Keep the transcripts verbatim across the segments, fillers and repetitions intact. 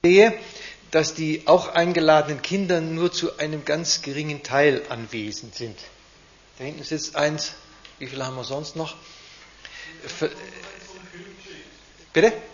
sehe, dass die auch eingeladenen Kinder nur zu einem ganz geringen Teil anwesend sind. Da hinten sitzt eins, wie viele haben wir sonst noch? Für, bitte?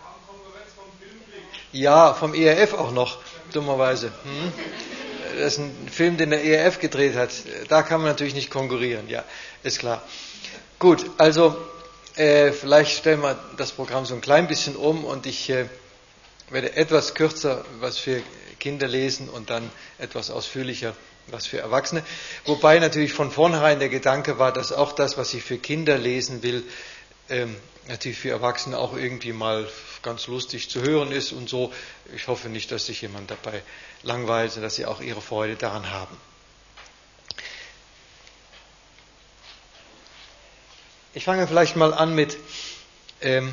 Ja, vom E R F auch noch, dummerweise. Hm? Das ist ein Film, den der E R F gedreht hat. Da kann man natürlich nicht konkurrieren, ja, ist klar. Gut, also äh, vielleicht stellen wir das Programm so ein klein bisschen um und ich äh, werde etwas kürzer was für Kinder lesen und dann etwas ausführlicher was für Erwachsene. Wobei natürlich von vornherein der Gedanke war, dass auch das, was ich für Kinder lesen will, ähm, natürlich für Erwachsene auch irgendwie mal ganz lustig zu hören ist und so. Ich hoffe nicht, dass sich jemand dabei langweilt, dass sie auch ihre Freude daran haben. Ich fange vielleicht mal an mit ähm,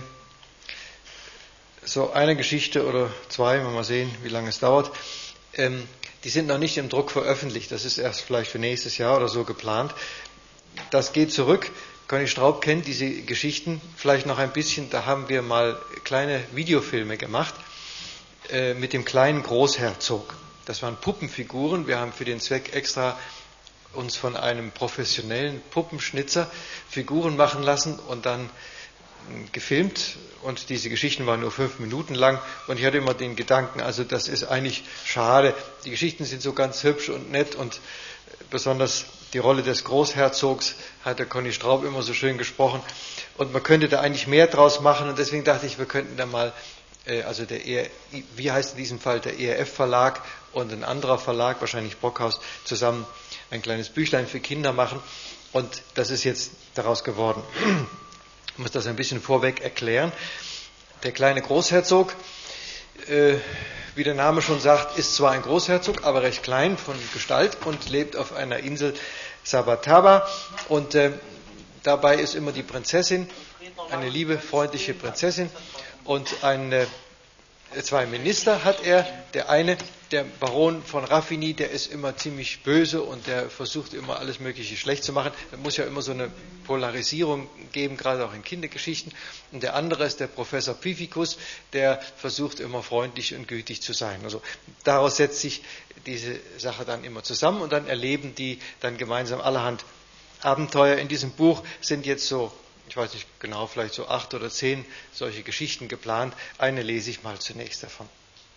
so einer Geschichte oder zwei, mal sehen, wie lange es dauert. Ähm, die sind noch nicht im Druck veröffentlicht, das ist erst vielleicht für nächstes Jahr oder so geplant. Das geht zurück. Conny Straub kennt diese Geschichten vielleicht noch ein bisschen. Da haben wir mal kleine Videofilme gemacht äh, mit dem kleinen Großherzog. Das waren Puppenfiguren. Wir haben für den Zweck extra uns von einem professionellen Puppenschnitzer Figuren machen lassen und dann gefilmt. Und diese Geschichten waren nur fünf Minuten lang. Und ich hatte immer den Gedanken, also das ist eigentlich schade. Die Geschichten sind so ganz hübsch und nett und besonders die Rolle des Großherzogs hat der Conny Straub immer so schön gesprochen. Und man könnte da eigentlich mehr draus machen. Und deswegen dachte ich, wir könnten da mal, äh, also der E R, wie heißt in diesem Fall der E R F-Verlag und ein anderer Verlag, wahrscheinlich Brockhaus, zusammen ein kleines Büchlein für Kinder machen. Und das ist jetzt daraus geworden. Ich muss das ein bisschen vorweg erklären. Der kleine Großherzog, äh, wie der Name schon sagt, ist zwar ein Großherzog, aber recht klein von Gestalt und lebt auf einer Insel Sabataba. Und äh, dabei ist immer die Prinzessin, eine liebe, freundliche Prinzessin. Und ein, äh, zwei Minister hat er. Der eine, der Baron von Raffini, der ist immer ziemlich böse und der versucht immer alles Mögliche schlecht zu machen. Da muss ja immer so eine Polarisierung geben, gerade auch in Kindergeschichten. Und der andere ist der Professor Pfiffikus, der versucht immer freundlich und gütig zu sein. Also daraus setzt sich diese Sache dann immer zusammen und dann erleben die dann gemeinsam allerhand Abenteuer. In diesem Buch sind jetzt so, ich weiß nicht genau, vielleicht so acht oder zehn solche Geschichten geplant. Eine lese ich mal zunächst davon.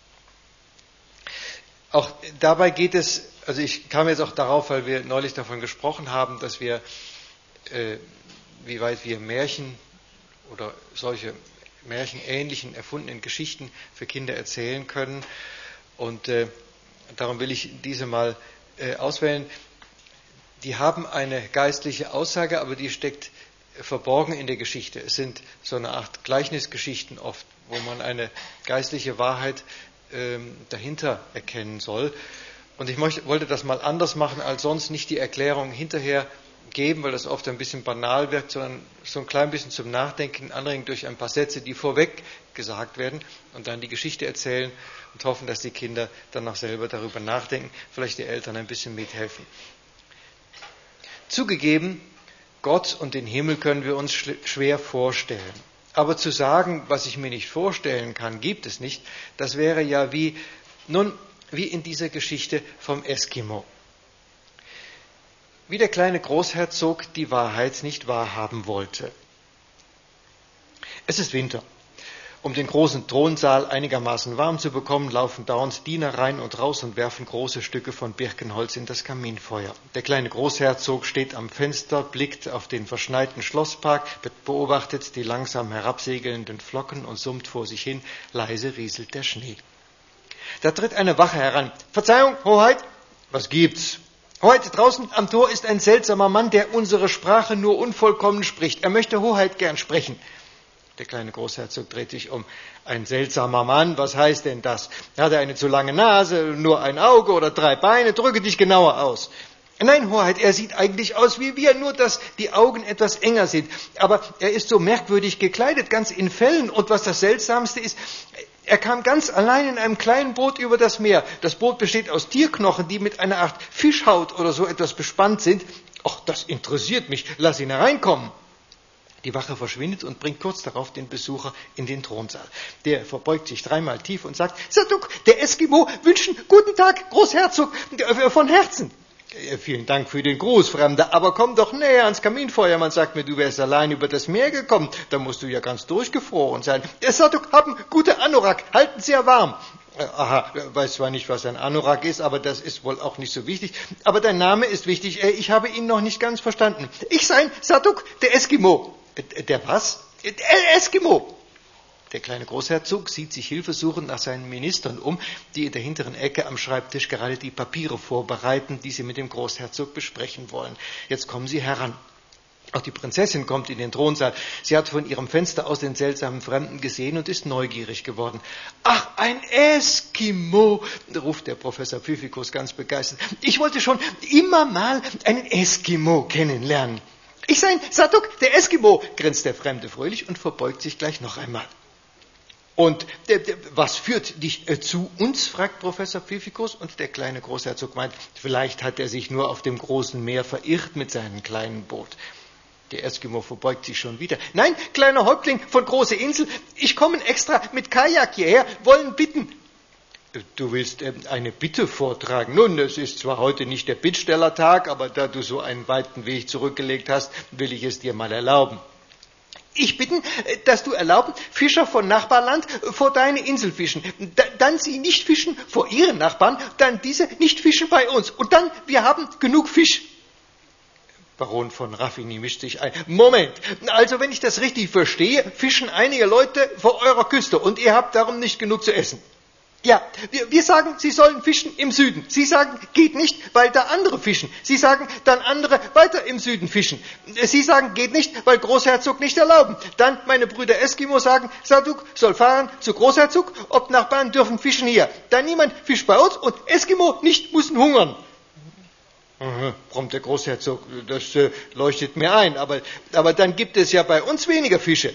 Auch dabei geht es, also ich kam jetzt auch darauf, weil wir neulich davon gesprochen haben, dass wir, äh, wie weit wir Märchen oder solche märchenähnlichen, erfundenen Geschichten für Kinder erzählen können. Und äh, darum will ich diese mal äh, auswählen. Die haben eine geistliche Aussage, aber die steckt verborgen in der Geschichte. Es sind so eine Art Gleichnisgeschichten oft, wo man eine geistliche Wahrheit dahinter erkennen soll. Und ich möchte, wollte das mal anders machen als sonst, nicht die Erklärung hinterher geben, weil das oft ein bisschen banal wirkt, sondern so ein klein bisschen zum Nachdenken anregen durch ein paar Sätze, die vorweg gesagt werden und dann die Geschichte erzählen und hoffen, dass die Kinder dann auch selber darüber nachdenken, vielleicht die Eltern ein bisschen mithelfen. Zugegeben, Gott und den Himmel können wir uns schwer vorstellen. Aber zu sagen, was ich mir nicht vorstellen kann, gibt es nicht. Das wäre ja wie, nun, wie in dieser Geschichte vom Eskimo. Wie der kleine Großherzog die Wahrheit nicht wahrhaben wollte. Es ist Winter. Um den großen Thronsaal einigermaßen warm zu bekommen, laufen dauernd Diener rein und raus und werfen große Stücke von Birkenholz in das Kaminfeuer. Der kleine Großherzog steht am Fenster, blickt auf den verschneiten Schlosspark, beobachtet die langsam herabsegelnden Flocken und summt vor sich hin, leise rieselt der Schnee. Da tritt eine Wache heran. Verzeihung, Hoheit, was gibt's? Hoheit, draußen am Tor ist ein seltsamer Mann, der unsere Sprache nur unvollkommen spricht. Er möchte Hoheit gern sprechen. Der kleine Großherzog dreht sich um. Ein seltsamer Mann, was heißt denn das? Hat er eine zu lange Nase, nur ein Auge oder drei Beine? Drücke dich genauer aus. Nein, Hoheit, er sieht eigentlich aus wie wir, nur dass die Augen etwas enger sind. Aber er ist so merkwürdig gekleidet, ganz in Fellen. Und was das Seltsamste ist, er kam ganz allein in einem kleinen Boot über das Meer. Das Boot besteht aus Tierknochen, die mit einer Art Fischhaut oder so etwas bespannt sind. Ach, das interessiert mich. Lass ihn hereinkommen. Die Wache verschwindet und bringt kurz darauf den Besucher in den Thronsaal. Der verbeugt sich dreimal tief und sagt, Saduk, der Eskimo wünschen guten Tag, Großherzog, von Herzen. Vielen Dank für den Gruß, Fremder, aber komm doch näher ans Kaminfeuer. Man sagt mir, du wärst allein über das Meer gekommen. Da musst du ja ganz durchgefroren sein. Saduk, haben gute Anorak, halten sehr warm. Aha, weiß zwar nicht, was ein Anorak ist, aber das ist wohl auch nicht so wichtig. Aber dein Name ist wichtig. Ich habe ihn noch nicht ganz verstanden. Ich sein Saduk, der Eskimo. Der was? Der Eskimo. Der kleine Großherzog sieht sich hilfesuchend nach seinen Ministern um, die in der hinteren Ecke am Schreibtisch gerade die Papiere vorbereiten, die sie mit dem Großherzog besprechen wollen. Jetzt kommen sie heran. Auch die Prinzessin kommt in den Thronsaal. Sie hat von ihrem Fenster aus den seltsamen Fremden gesehen und ist neugierig geworden. Ach, ein Eskimo, ruft der Professor Pfiffikus ganz begeistert. Ich wollte schon immer mal einen Eskimo kennenlernen. Ich sein Saduk, der Eskimo, grinst der Fremde fröhlich und verbeugt sich gleich noch einmal. Und der, der, was führt dich äh, zu uns, fragt Professor Pfiffikus, und der kleine Großherzog meint, vielleicht hat er sich nur auf dem großen Meer verirrt mit seinem kleinen Boot. Der Eskimo verbeugt sich schon wieder. Nein, kleiner Häuptling von große Insel, ich komme extra mit Kajak hierher, wollen bitten. Du willst äh, eine Bitte vortragen. Nun, es ist zwar heute nicht der Bittstellertag, aber da du so einen weiten Weg zurückgelegt hast, will ich es dir mal erlauben. Ich bitten, dass du erlauben, Fischer von Nachbarland vor deine Insel fischen. Da, dann sie nicht fischen vor ihren Nachbarn, dann diese nicht fischen bei uns. Und dann, wir haben genug Fisch. Baron von Raffigny mischt sich ein. Moment, also wenn ich das richtig verstehe, fischen einige Leute vor eurer Küste und ihr habt darum nicht genug zu essen. Ja, wir, wir sagen, sie sollen fischen im Süden. Sie sagen, geht nicht, weil da andere fischen. Sie sagen, dann andere weiter im Süden fischen. Sie sagen, geht nicht, weil Großherzog nicht erlauben. Dann meine Brüder Eskimo sagen, Saduk soll fahren zu Großherzog, ob Nachbarn dürfen fischen hier. Dann niemand fischt bei uns und Eskimo nicht müssen hungern. Aha, brummt der Großherzog, das äh, leuchtet mir ein, aber, aber dann gibt es ja bei uns weniger Fische.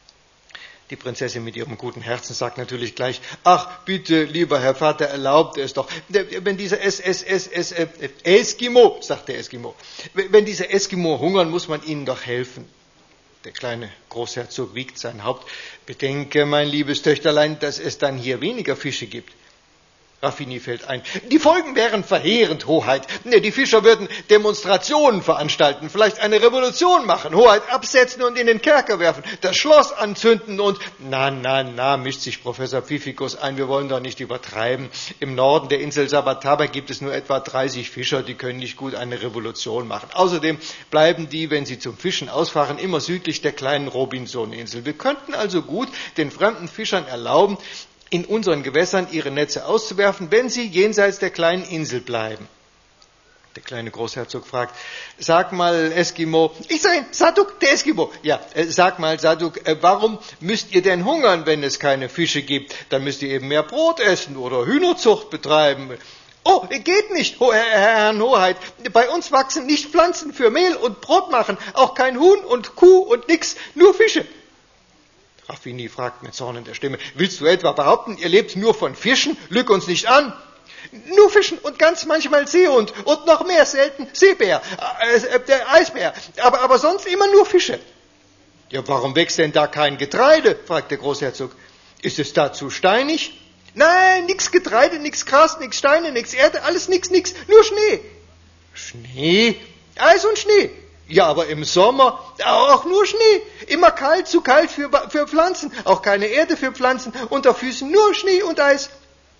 Die Prinzessin mit ihrem guten Herzen sagt natürlich gleich, ach, bitte, lieber Herr Vater, erlaubt es doch. Wenn dieser es, es, es, es, äh, Eskimo, sagt der Eskimo, wenn diese Eskimo hungern, muss man ihnen doch helfen. Der kleine Großherzog wiegt sein Haupt. Bedenke, mein liebes Töchterlein, dass es dann hier weniger Fische gibt. Raffigny fällt ein. Die Folgen wären verheerend, Hoheit. Die Fischer würden Demonstrationen veranstalten, vielleicht eine Revolution machen, Hoheit absetzen und in den Kerker werfen, das Schloss anzünden und... Na, na, na, mischt sich Professor Pfiffikus ein, wir wollen doch nicht übertreiben. Im Norden der Insel Sabataba gibt es nur etwa dreißig Fischer, die können nicht gut eine Revolution machen. Außerdem bleiben die, wenn sie zum Fischen ausfahren, immer südlich der kleinen Robinson-Insel. Wir könnten also gut den fremden Fischern erlauben, in unseren Gewässern ihre Netze auszuwerfen, wenn sie jenseits der kleinen Insel bleiben. Der kleine Großherzog fragt, sag mal, Eskimo, ich sei Saduk, der Eskimo. Ja, äh, sag mal, Saduk, äh, warum müsst ihr denn hungern, wenn es keine Fische gibt? Dann müsst ihr eben mehr Brot essen oder Hühnerzucht betreiben. Oh, geht nicht, Ho- Herr, Herrn Hoheit. Bei uns wachsen nicht Pflanzen für Mehl und Brot machen, auch kein Huhn und Kuh und nix, nur Fische. Raffigny fragt mit zornender Stimme, willst du etwa behaupten, ihr lebt nur von Fischen? Lüg uns nicht an. Nur Fischen und ganz manchmal Seehund und noch mehr selten Seebär, äh, äh, der Eisbär, aber, aber sonst immer nur Fische. Ja, warum wächst denn da kein Getreide? Fragt der Großherzog. Ist es da zu steinig? Nein, nix Getreide, nix Gras, nix Steine, nix Erde, alles nix, nix, nur Schnee. Schnee? Eis und Schnee. Ja, aber im Sommer auch nur Schnee. Immer kalt, zu kalt für, für Pflanzen. Auch keine Erde für Pflanzen. Unter Füßen nur Schnee und Eis.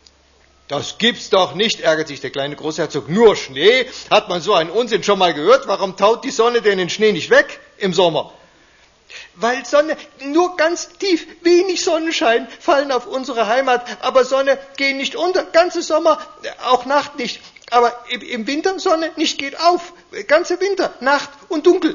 Das gibt's doch nicht, ärgert sich der kleine Großherzog. Nur Schnee? Hat man so einen Unsinn schon mal gehört? Warum taut die Sonne denn den Schnee nicht weg im Sommer? Weil Sonne, nur ganz tief, wenig Sonnenschein fallen auf unsere Heimat. Aber Sonne geht nicht unter, ganze Sommer, auch Nacht nicht. Aber im Winter Sonne nicht geht auf. Ganze Winter, Nacht und dunkel.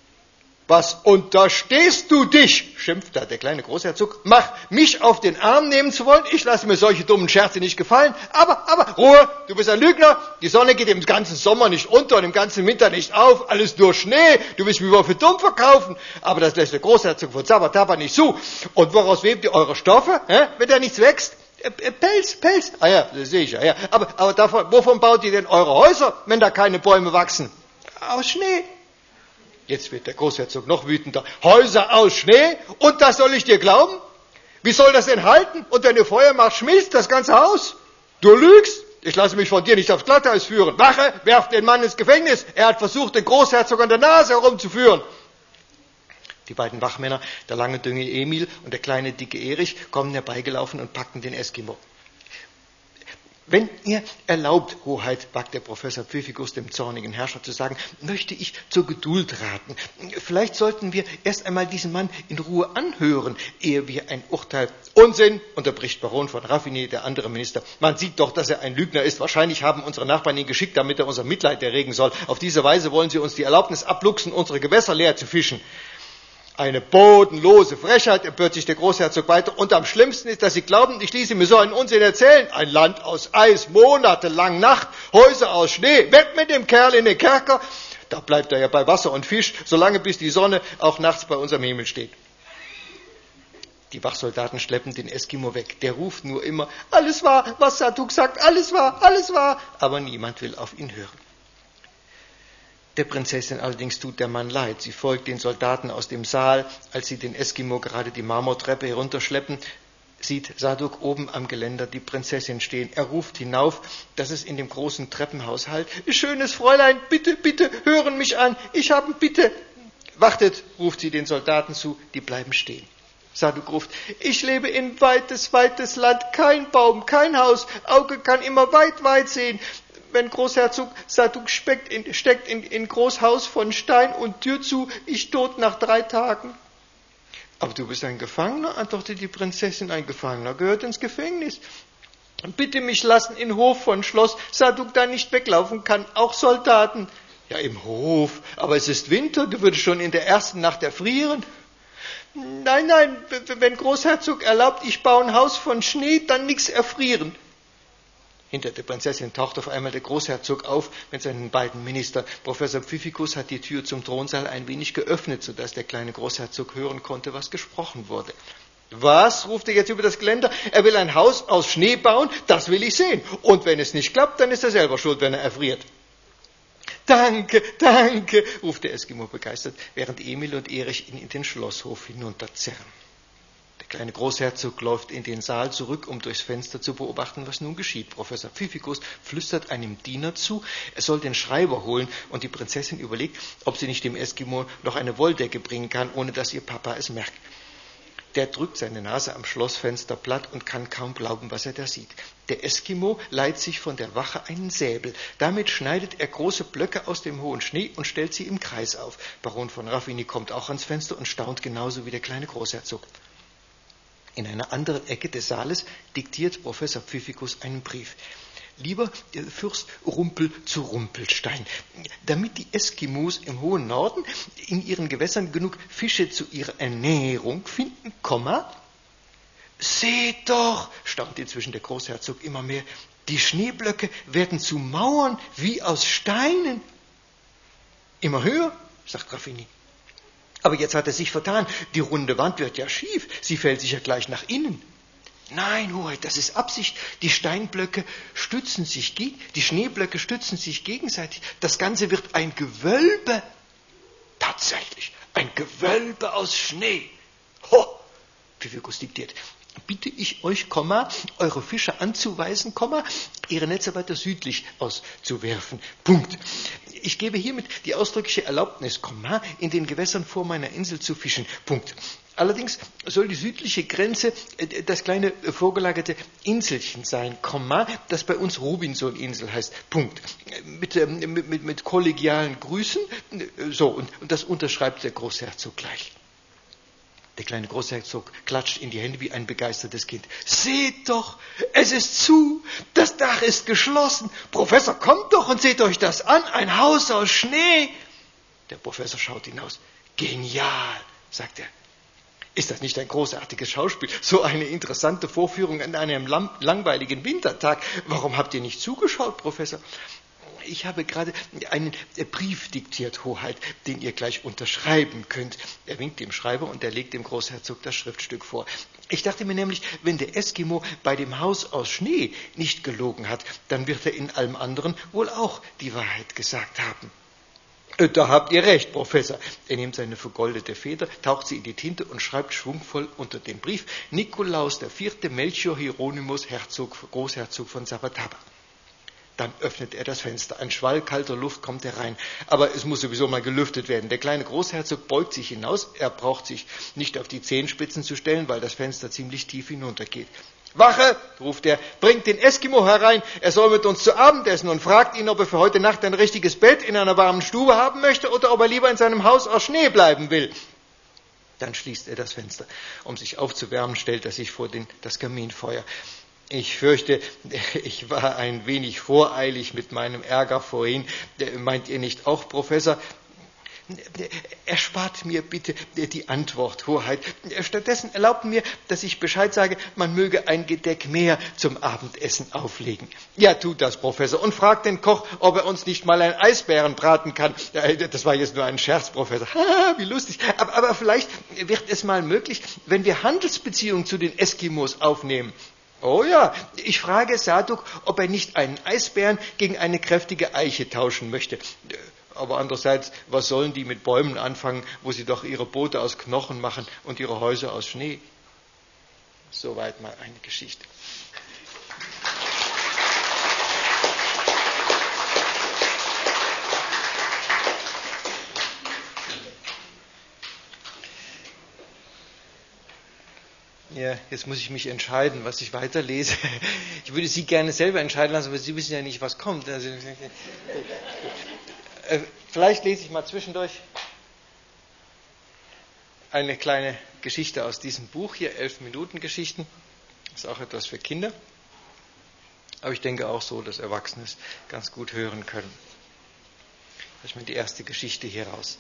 Was unterstehst du dich? Schimpft da der kleine Großherzog. Mach mich auf den Arm nehmen zu wollen. Ich lasse mir solche dummen Scherze nicht gefallen. Aber, aber, Ruhe, du bist ein Lügner. Die Sonne geht im ganzen Sommer nicht unter und im ganzen Winter nicht auf. Alles nur Schnee. Du willst mich wohl für dumm verkaufen. Aber das lässt der Großherzog von Sabataba nicht zu. Und woraus webt ihr eure Stoffe, hä? Wenn da nichts wächst? Pelz, Pelz. Ah ja, das sehe ich ja. ja. Aber, aber davon, wovon baut ihr denn eure Häuser, wenn da keine Bäume wachsen? Aus Schnee. Jetzt wird der Großherzog noch wütender. Häuser aus Schnee? Und das soll ich dir glauben? Wie soll das denn halten? Und wenn du Feuer machst, schmilzt das ganze Haus? Du lügst? Ich lasse mich von dir nicht aufs Glatteis führen. Wache, werft den Mann ins Gefängnis. Er hat versucht, den Großherzog an der Nase herumzuführen. Die beiden Wachmänner, der lange Dünge Emil und der kleine dicke Erich, kommen herbeigelaufen und packen den Eskimo. Wenn ihr erlaubt, Hoheit, wagt der Professor Pfiffikus dem zornigen Herrscher zu sagen, möchte ich zur Geduld raten. Vielleicht sollten wir erst einmal diesen Mann in Ruhe anhören, ehe wir ein Urteil... Unsinn, unterbricht Baron von Raffigny, der andere Minister. Man sieht doch, dass er ein Lügner ist. Wahrscheinlich haben unsere Nachbarn ihn geschickt, damit er unser Mitleid erregen soll. Auf diese Weise wollen sie uns die Erlaubnis abluchsen, unsere Gewässer leer zu fischen. Eine bodenlose Frechheit, empört sich der Großherzog weiter. Und am schlimmsten ist, dass Sie glauben, ich ließe mir so einen Unsinn erzählen. Ein Land aus Eis, monatelang Nacht, Häuser aus Schnee, weg mit dem Kerl in den Kerker. Da bleibt er ja bei Wasser und Fisch, solange bis die Sonne auch nachts bei unserem Himmel steht. Die Wachsoldaten schleppen den Eskimo weg. Der ruft nur immer, alles wahr, was Zatuk sagt, alles wahr, alles wahr. Aber niemand will auf ihn hören. Der Prinzessin allerdings tut der Mann leid. Sie folgt den Soldaten aus dem Saal. Als sie den Eskimo gerade die Marmortreppe herunterschleppen, sieht Saduk oben am Geländer die Prinzessin stehen. Er ruft hinauf, dass es in dem großen Treppenhaus hallt. Schönes Fräulein, bitte, bitte, hören mich an. Ich habe Bitte. Wartet, ruft sie den Soldaten zu, die bleiben stehen. Saduk ruft, ich lebe in weites, weites Land, kein Baum, kein Haus, Auge kann immer weit, weit sehen. Wenn Großherzog Saduk steckt in, steckt in, in Großhaus von Stein und Tür zu, ich tot nach drei Tagen. Aber du bist ein Gefangener, antwortete die Prinzessin, ein Gefangener gehört ins Gefängnis. Bitte mich lassen in Hof von Schloss, Saduk da nicht weglaufen kann, auch Soldaten. Ja, im Hof, aber es ist Winter, du würdest schon in der ersten Nacht erfrieren. Nein, nein, wenn Großherzog erlaubt, ich baue ein Haus von Schnee, dann nix erfrieren. Hinter der Prinzessin taucht auf einmal der Großherzog auf mit seinen beiden Ministern. Professor Pfiffikus hat die Tür zum Thronsaal ein wenig geöffnet, sodass der kleine Großherzog hören konnte, was gesprochen wurde. Was, ruft er jetzt über das Geländer? Er will ein Haus aus Schnee bauen? Das will ich sehen. Und wenn es nicht klappt, dann ist er selber schuld, wenn er erfriert. Danke, danke, ruft der Eskimo begeistert, während Emil und Erich ihn in den Schlosshof hinunterzerren. Der kleine Großherzog läuft in den Saal zurück, um durchs Fenster zu beobachten, was nun geschieht. Professor Pfiffikus flüstert einem Diener zu, er soll den Schreiber holen, und die Prinzessin überlegt, ob sie nicht dem Eskimo noch eine Wolldecke bringen kann, ohne dass ihr Papa es merkt. Der drückt seine Nase am Schlossfenster platt und kann kaum glauben, was er da sieht. Der Eskimo leiht sich von der Wache einen Säbel. Damit schneidet er große Blöcke aus dem hohen Schnee und stellt sie im Kreis auf. Baron von Raffigny kommt auch ans Fenster und staunt genauso wie der kleine Großherzog. In einer anderen Ecke des Saales diktiert Professor Pfiffikus einen Brief. Lieber Fürst Rumpel zu Rumpelstein, damit die Eskimos im hohen Norden in ihren Gewässern genug Fische zu ihrer Ernährung finden, Komma, seht doch, staunt inzwischen der Großherzog immer mehr, die Schneeblöcke werden zu Mauern wie aus Steinen. Immer höher, sagt Raffigny. Aber jetzt hat er sich vertan, die runde Wand wird ja schief, sie fällt sich ja gleich nach innen. Nein, Hoheit, das ist Absicht. Die Steinblöcke stützen sich, die Schneeblöcke stützen sich gegenseitig. Das Ganze wird ein Gewölbe. Tatsächlich, ein Gewölbe aus Schnee. Ho! Pfiffikus diktiert. Bitte ich euch, Komma, eure Fische anzuweisen, Komma, ihre Netze weiter südlich auszuwerfen. Punkt. Ich gebe hiermit die ausdrückliche Erlaubnis, Komma, in den Gewässern vor meiner Insel zu fischen. Punkt. Allerdings soll die südliche Grenze das kleine vorgelagerte Inselchen sein, Komma, das bei uns Robinson-Insel heißt. Punkt. Mit, mit, mit, mit kollegialen Grüßen. So, und, und das unterschreibt der Großherzog gleich. Der kleine Großherzog klatscht in die Hände wie ein begeistertes Kind. Seht doch, es ist zu, das Dach ist geschlossen. Professor, kommt doch und seht euch das an, ein Haus aus Schnee. Der Professor schaut hinaus. Genial, sagt er. Ist das nicht ein großartiges Schauspiel? So eine interessante Vorführung an einem langweiligen Wintertag. Warum habt ihr nicht zugeschaut, Professor? Ich habe gerade einen Brief diktiert, Hoheit, den ihr gleich unterschreiben könnt. Er winkt dem Schreiber und er legt dem Großherzog das Schriftstück vor. Ich dachte mir nämlich, wenn der Eskimo bei dem Haus aus Schnee nicht gelogen hat, dann wird er in allem anderen wohl auch die Wahrheit gesagt haben. Da habt ihr recht, Professor. Er nimmt seine vergoldete Feder, taucht sie in die Tinte und schreibt schwungvoll unter den Brief: Nikolaus der Vierte, Melchior Hieronymus, Herzog, Großherzog von Savataba. Dann öffnet er das Fenster. Ein Schwall kalter Luft kommt herein. Aber es muss sowieso mal gelüftet werden. Der kleine Großherzog beugt sich hinaus. Er braucht sich nicht auf die Zehenspitzen zu stellen, weil das Fenster ziemlich tief hinuntergeht. Wache, ruft er, bringt den Eskimo herein, er soll mit uns zu Abend essen, und fragt ihn, ob er für heute Nacht ein richtiges Bett in einer warmen Stube haben möchte oder ob er lieber in seinem Haus aus Schnee bleiben will. Dann schließt er das Fenster. Um sich aufzuwärmen, stellt er sich vor den, das Kaminfeuer. Ich fürchte, ich war ein wenig voreilig mit meinem Ärger vorhin. Meint ihr nicht auch, Professor? Erspart mir bitte die Antwort, Hoheit. Stattdessen erlaubt mir, dass ich Bescheid sage, man möge ein Gedeck mehr zum Abendessen auflegen. Ja, tut das, Professor, und fragt den Koch, ob er uns nicht mal einen Eisbären braten kann. Das war jetzt nur ein Scherz, Professor. Wie lustig. Aber, aber vielleicht wird es mal möglich, wenn wir Handelsbeziehungen zu den Eskimos aufnehmen. Oh ja, ich frage Saduk, ob er nicht einen Eisbären gegen eine kräftige Eiche tauschen möchte. Aber andererseits, was sollen die mit Bäumen anfangen, wo sie doch ihre Boote aus Knochen machen und ihre Häuser aus Schnee? Soweit mal eine Geschichte. Ja, jetzt muss ich mich entscheiden, was ich weiterlese. Ich würde Sie gerne selber entscheiden lassen, aber Sie wissen ja nicht, was kommt. Also, äh, vielleicht lese ich mal zwischendurch eine kleine Geschichte aus diesem Buch hier, elf Minuten Geschichten. Das ist auch etwas für Kinder. Aber ich denke auch so, dass Erwachsene es ganz gut hören können. Lass ich mal die erste Geschichte hier raus.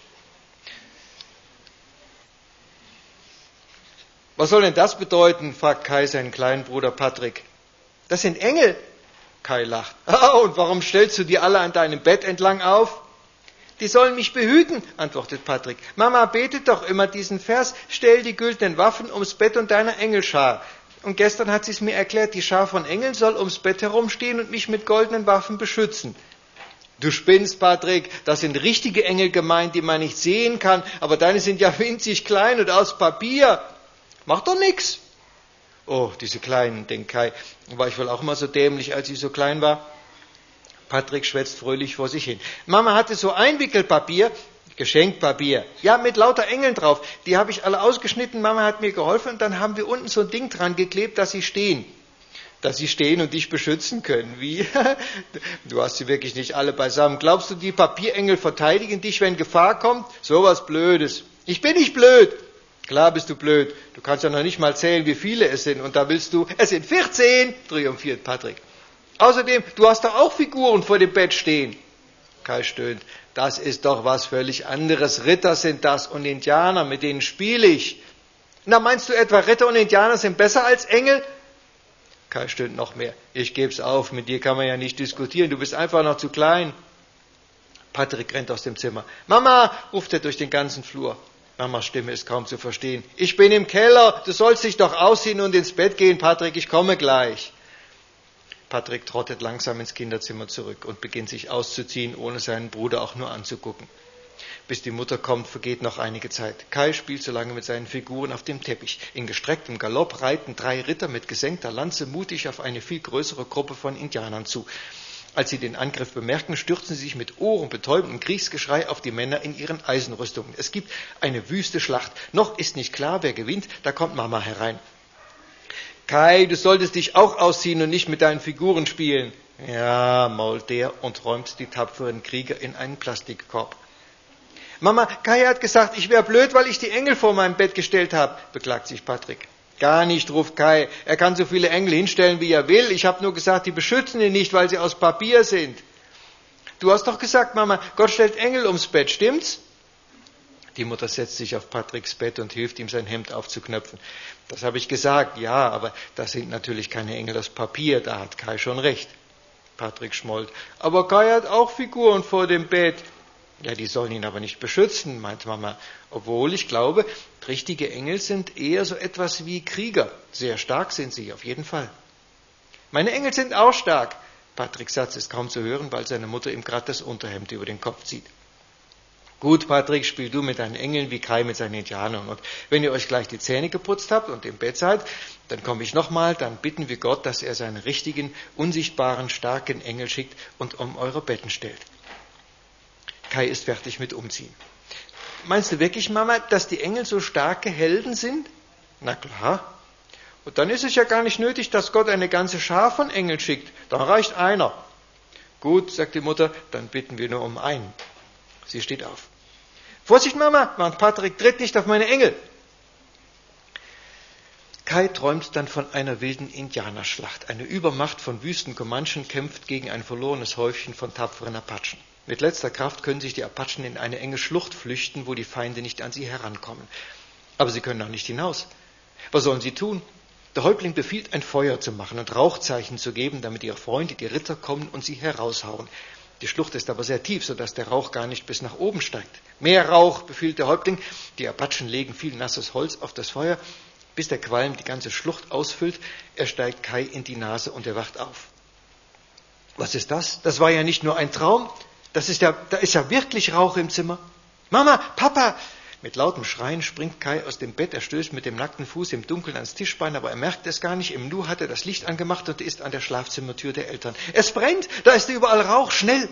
Was soll denn das bedeuten? Fragt Kai seinen kleinen Bruder Patrick. Das sind Engel. Kai lacht. Oh, und warum stellst du die alle an deinem Bett entlang auf? Die sollen mich behüten, antwortet Patrick. Mama betet doch immer diesen Vers: Stell die güldenen Waffen ums Bett und deiner Engelschar. Und gestern hat sie es mir erklärt, die Schar von Engeln soll ums Bett herumstehen und mich mit goldenen Waffen beschützen. Du spinnst, Patrick, das sind richtige Engel gemeint, die man nicht sehen kann, aber deine sind ja winzig klein und aus Papier. Macht doch nix. Oh, diese Kleinen, denkt Kai. War ich wohl auch mal so dämlich, als ich so klein war? Patrick schwätzt fröhlich vor sich hin. Mama hatte so Einwickelpapier, Geschenkpapier, ja, mit lauter Engeln drauf. Die habe ich alle ausgeschnitten, Mama hat mir geholfen, und dann haben wir unten so ein Ding dran geklebt, dass sie stehen. Dass sie stehen und dich beschützen können. Wie? Du hast sie wirklich nicht alle beisammen. Glaubst du, die Papierengel verteidigen dich, wenn Gefahr kommt? So was Blödes. Ich bin nicht blöd. Klar bist du blöd. Du kannst ja noch nicht mal zählen, wie viele es sind. Und da willst du, es sind vierzehn, triumphiert Patrick. Außerdem, du hast doch auch Figuren vor dem Bett stehen. Kai stöhnt. Das ist doch was völlig anderes. Ritter sind das und Indianer, mit denen spiele ich. Na, meinst du etwa, Ritter und Indianer sind besser als Engel? Kai stöhnt noch mehr. Ich geb's auf, mit dir kann man ja nicht diskutieren. Du bist einfach noch zu klein. Patrick rennt aus dem Zimmer. Mama, ruft er durch den ganzen Flur. Mamas Stimme ist kaum zu verstehen. Ich bin im Keller, du sollst dich doch ausziehen und ins Bett gehen, Patrick, ich komme gleich. Patrick trottet langsam ins Kinderzimmer zurück und beginnt sich auszuziehen, ohne seinen Bruder auch nur anzugucken. Bis die Mutter kommt, vergeht noch einige Zeit. Kai spielt so lange mit seinen Figuren auf dem Teppich. In gestrecktem Galopp reiten drei Ritter mit gesenkter Lanze mutig auf eine viel größere Gruppe von Indianern zu. Als sie den Angriff bemerken, stürzen sie sich mit ohrenbetäubendem Kriegsgeschrei auf die Männer in ihren Eisenrüstungen. Es gibt eine wüste Schlacht. Noch ist nicht klar, wer gewinnt. Da kommt Mama herein. Kai, du solltest dich auch ausziehen und nicht mit deinen Figuren spielen. Ja, mault der und räumt die tapferen Krieger in einen Plastikkorb. Mama, Kai hat gesagt, ich wäre blöd, weil ich die Engel vor meinem Bett gestellt habe, beklagt sich Patrick. Gar nicht, ruft Kai. Er kann so viele Engel hinstellen, wie er will. Ich habe nur gesagt, die beschützen ihn nicht, weil sie aus Papier sind. Du hast doch gesagt, Mama, Gott stellt Engel ums Bett, stimmt's? Die Mutter setzt sich auf Patricks Bett und hilft ihm, sein Hemd aufzuknöpfen. Das habe ich gesagt, ja, aber das sind natürlich keine Engel aus Papier, da hat Kai schon recht. Patrick schmollt. Aber Kai hat auch Figuren vor dem Bett. Ja, die sollen ihn aber nicht beschützen, meint Mama. Obwohl ich glaube, richtige Engel sind eher so etwas wie Krieger. Sehr stark sind sie, auf jeden Fall. Meine Engel sind auch stark. Patricks Satz ist kaum zu hören, weil seine Mutter ihm gerade das Unterhemd über den Kopf zieht. Gut, Patrick, spiel du mit deinen Engeln wie Kai mit seinen Indianern. Und wenn ihr euch gleich die Zähne geputzt habt und im Bett seid, dann komme ich nochmal, dann bitten wir Gott, dass er seinen richtigen, unsichtbaren, starken Engel schickt und um eure Betten stellt. Kai ist fertig mit Umziehen. Meinst du wirklich, Mama, dass die Engel so starke Helden sind? Na klar. Und dann ist es ja gar nicht nötig, dass Gott eine ganze Schar von Engeln schickt. Dann reicht einer. Gut, sagt die Mutter, dann bitten wir nur um einen. Sie steht auf. Vorsicht, Mama, warnt Patrick, tritt nicht auf meine Engel. Kai träumt dann von einer wilden Indianerschlacht. Eine Übermacht von wüsten Comanchen kämpft gegen ein verlorenes Häufchen von tapferen Apachen. Mit letzter Kraft können sich die Apachen in eine enge Schlucht flüchten, wo die Feinde nicht an sie herankommen. Aber sie können auch nicht hinaus. Was sollen sie tun? Der Häuptling befiehlt, ein Feuer zu machen und Rauchzeichen zu geben, damit ihre Freunde, die Ritter, kommen und sie heraushauen. Die Schlucht ist aber sehr tief, sodass der Rauch gar nicht bis nach oben steigt. Mehr Rauch, befiehlt der Häuptling. Die Apachen legen viel nasses Holz auf das Feuer, bis der Qualm die ganze Schlucht ausfüllt. Er steigt Kai in die Nase und er wacht auf. Was ist das? Das war ja nicht nur ein Traum. Das ist ja, da ist ja wirklich Rauch im Zimmer. Mama, Papa! Mit lautem Schreien springt Kai aus dem Bett. Er stößt mit dem nackten Fuß im Dunkeln ans Tischbein, aber er merkt es gar nicht. Im Nu hat er das Licht angemacht und ist an der Schlafzimmertür der Eltern. Es brennt! Da ist überall Rauch! Schnell!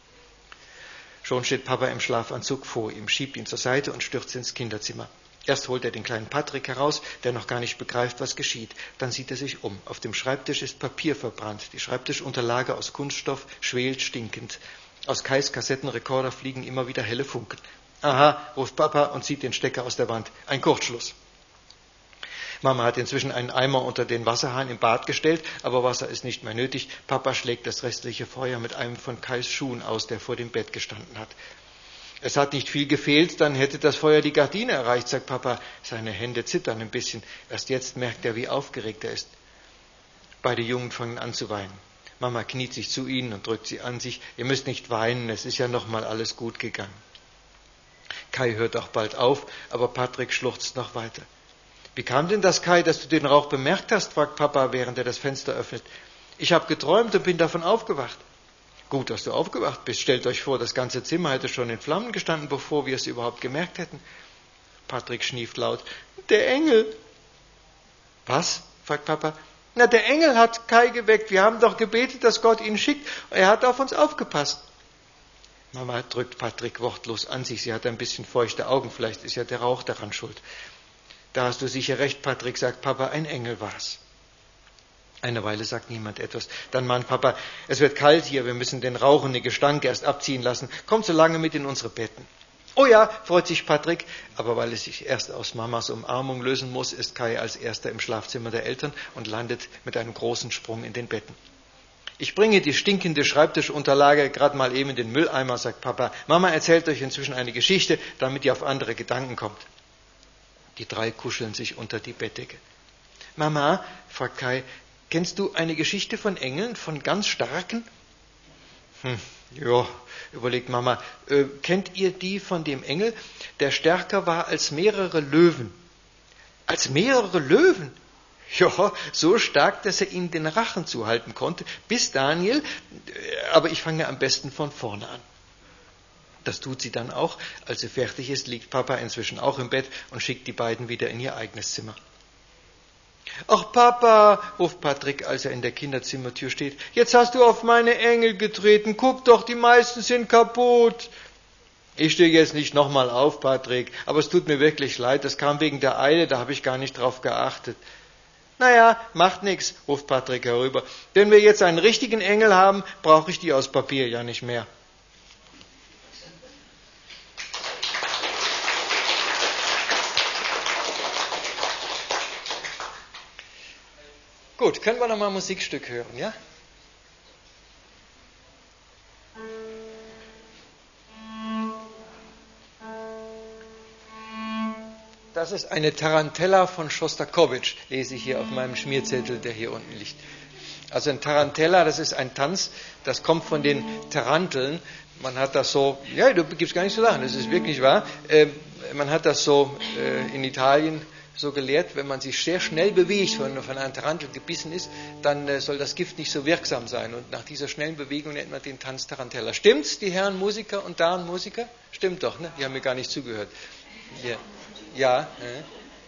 Schon steht Papa im Schlafanzug vor ihm, schiebt ihn zur Seite und stürzt ins Kinderzimmer. Erst holt er den kleinen Patrick heraus, der noch gar nicht begreift, was geschieht. Dann sieht er sich um. Auf dem Schreibtisch ist Papier verbrannt. Die Schreibtischunterlage aus Kunststoff schwelt stinkend. Aus Kais Kassettenrekorder fliegen immer wieder helle Funken. Aha, ruft Papa und zieht den Stecker aus der Wand. Ein Kurzschluss. Mama hat inzwischen einen Eimer unter den Wasserhahn im Bad gestellt, aber Wasser ist nicht mehr nötig. Papa schlägt das restliche Feuer mit einem von Kais Schuhen aus, der vor dem Bett gestanden hat. Es hat nicht viel gefehlt, dann hätte das Feuer die Gardine erreicht, sagt Papa. Seine Hände zittern ein bisschen. Erst jetzt merkt er, wie aufgeregt er ist. Beide Jungen fangen an zu weinen. Mama kniet sich zu ihnen und drückt sie an sich. Ihr müsst nicht weinen, es ist ja noch mal alles gut gegangen. Kai hört auch bald auf, aber Patrick schluchzt noch weiter. Wie kam denn das, Kai, dass du den Rauch bemerkt hast, fragt Papa, während er das Fenster öffnet. Ich habe geträumt und bin davon aufgewacht. Gut, dass du aufgewacht bist. Stellt euch vor, das ganze Zimmer hätte schon in Flammen gestanden, bevor wir es überhaupt gemerkt hätten. Patrick schnieft laut. Der Engel. Was? fragt Papa. Na, der Engel hat Kai geweckt. Wir haben doch gebetet, dass Gott ihn schickt. Er hat auf uns aufgepasst. Mama drückt Patrick wortlos an sich. Sie hat ein bisschen feuchte Augen. Vielleicht ist ja der Rauch daran schuld. Da hast du sicher recht, Patrick, sagt Papa. Ein Engel war's. Eine Weile sagt niemand etwas. Dann mahnt Papa, es wird kalt hier. Wir müssen den Rauch und den Gestank erst abziehen lassen. Kommt so lange mit in unsere Betten. Oh ja, freut sich Patrick. Aber weil es sich erst aus Mamas Umarmung lösen muss, ist Kai als erster im Schlafzimmer der Eltern und landet mit einem großen Sprung in den Betten. Ich bringe die stinkende Schreibtischunterlage gerade mal eben in den Mülleimer, sagt Papa. Mama erzählt euch inzwischen eine Geschichte, damit ihr auf andere Gedanken kommt. Die drei kuscheln sich unter die Bettdecke. Mama, fragt Kai, kennst du eine Geschichte von Engeln, von ganz starken? Hm, ja, überlegt Mama. Äh, kennt ihr die von dem Engel, der stärker war als mehrere Löwen? Als mehrere Löwen? Ja, so stark, dass er ihnen den Rachen zuhalten konnte, bis Daniel, aber ich fange am besten von vorne an. Das tut sie dann auch. Als sie fertig ist, liegt Papa inzwischen auch im Bett und schickt die beiden wieder in ihr eigenes Zimmer. Ach Papa, ruft Patrick, als er in der Kinderzimmertür steht, jetzt hast du auf meine Engel getreten, guck doch, die meisten sind kaputt. Ich stehe jetzt nicht nochmal auf, Patrick, aber es tut mir wirklich leid, das kam wegen der Eile, da habe ich gar nicht drauf geachtet. Naja, macht nichts, ruft Patrick herüber. Wenn wir jetzt einen richtigen Engel haben, brauche ich die aus Papier ja nicht mehr. Gut, können wir noch mal ein Musikstück hören, ja? Das ist eine Tarantella von Schostakowitsch, lese ich hier auf meinem Schmierzettel, der hier unten liegt. Also ein Tarantella, das ist ein Tanz, das kommt von den Taranteln. Man hat das so, ja, du gibst gar nicht so lachen, das ist wirklich wahr. Äh, man hat das so äh, in Italien so gelehrt, wenn man sich sehr schnell bewegt, wenn man von einer Tarantel gebissen ist, dann äh, soll das Gift nicht so wirksam sein. Und nach dieser schnellen Bewegung nennt man den Tanz Tarantella. Stimmt's, die Herren Musiker und Damen Musiker? Stimmt doch, ne? Die haben mir gar nicht zugehört. Ja. Ja. Äh.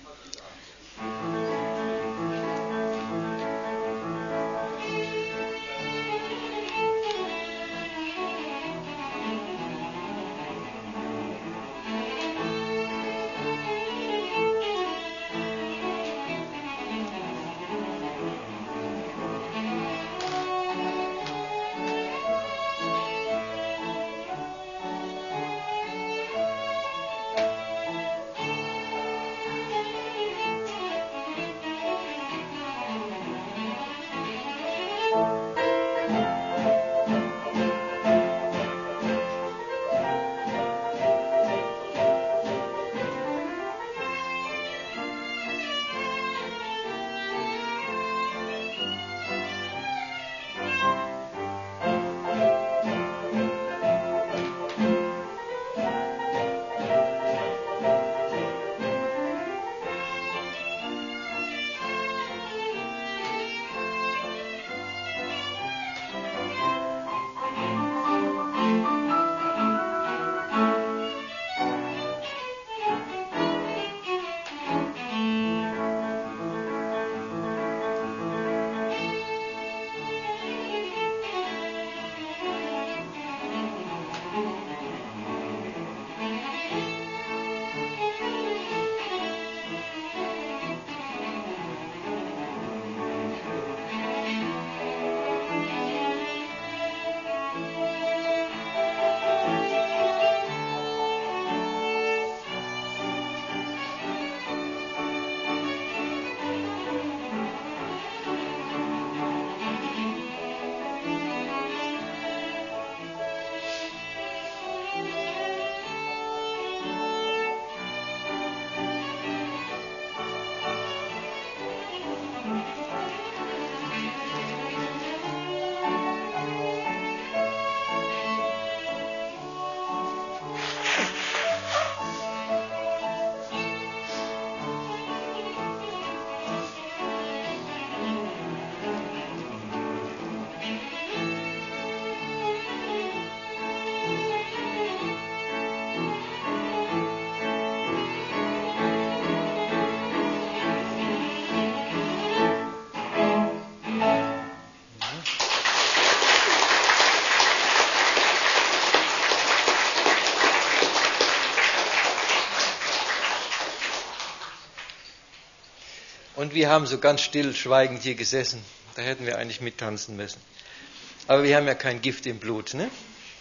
Und wir haben so ganz still, schweigend hier gesessen. Da hätten wir eigentlich mittanzen müssen. Aber wir haben ja kein Gift im Blut, ne?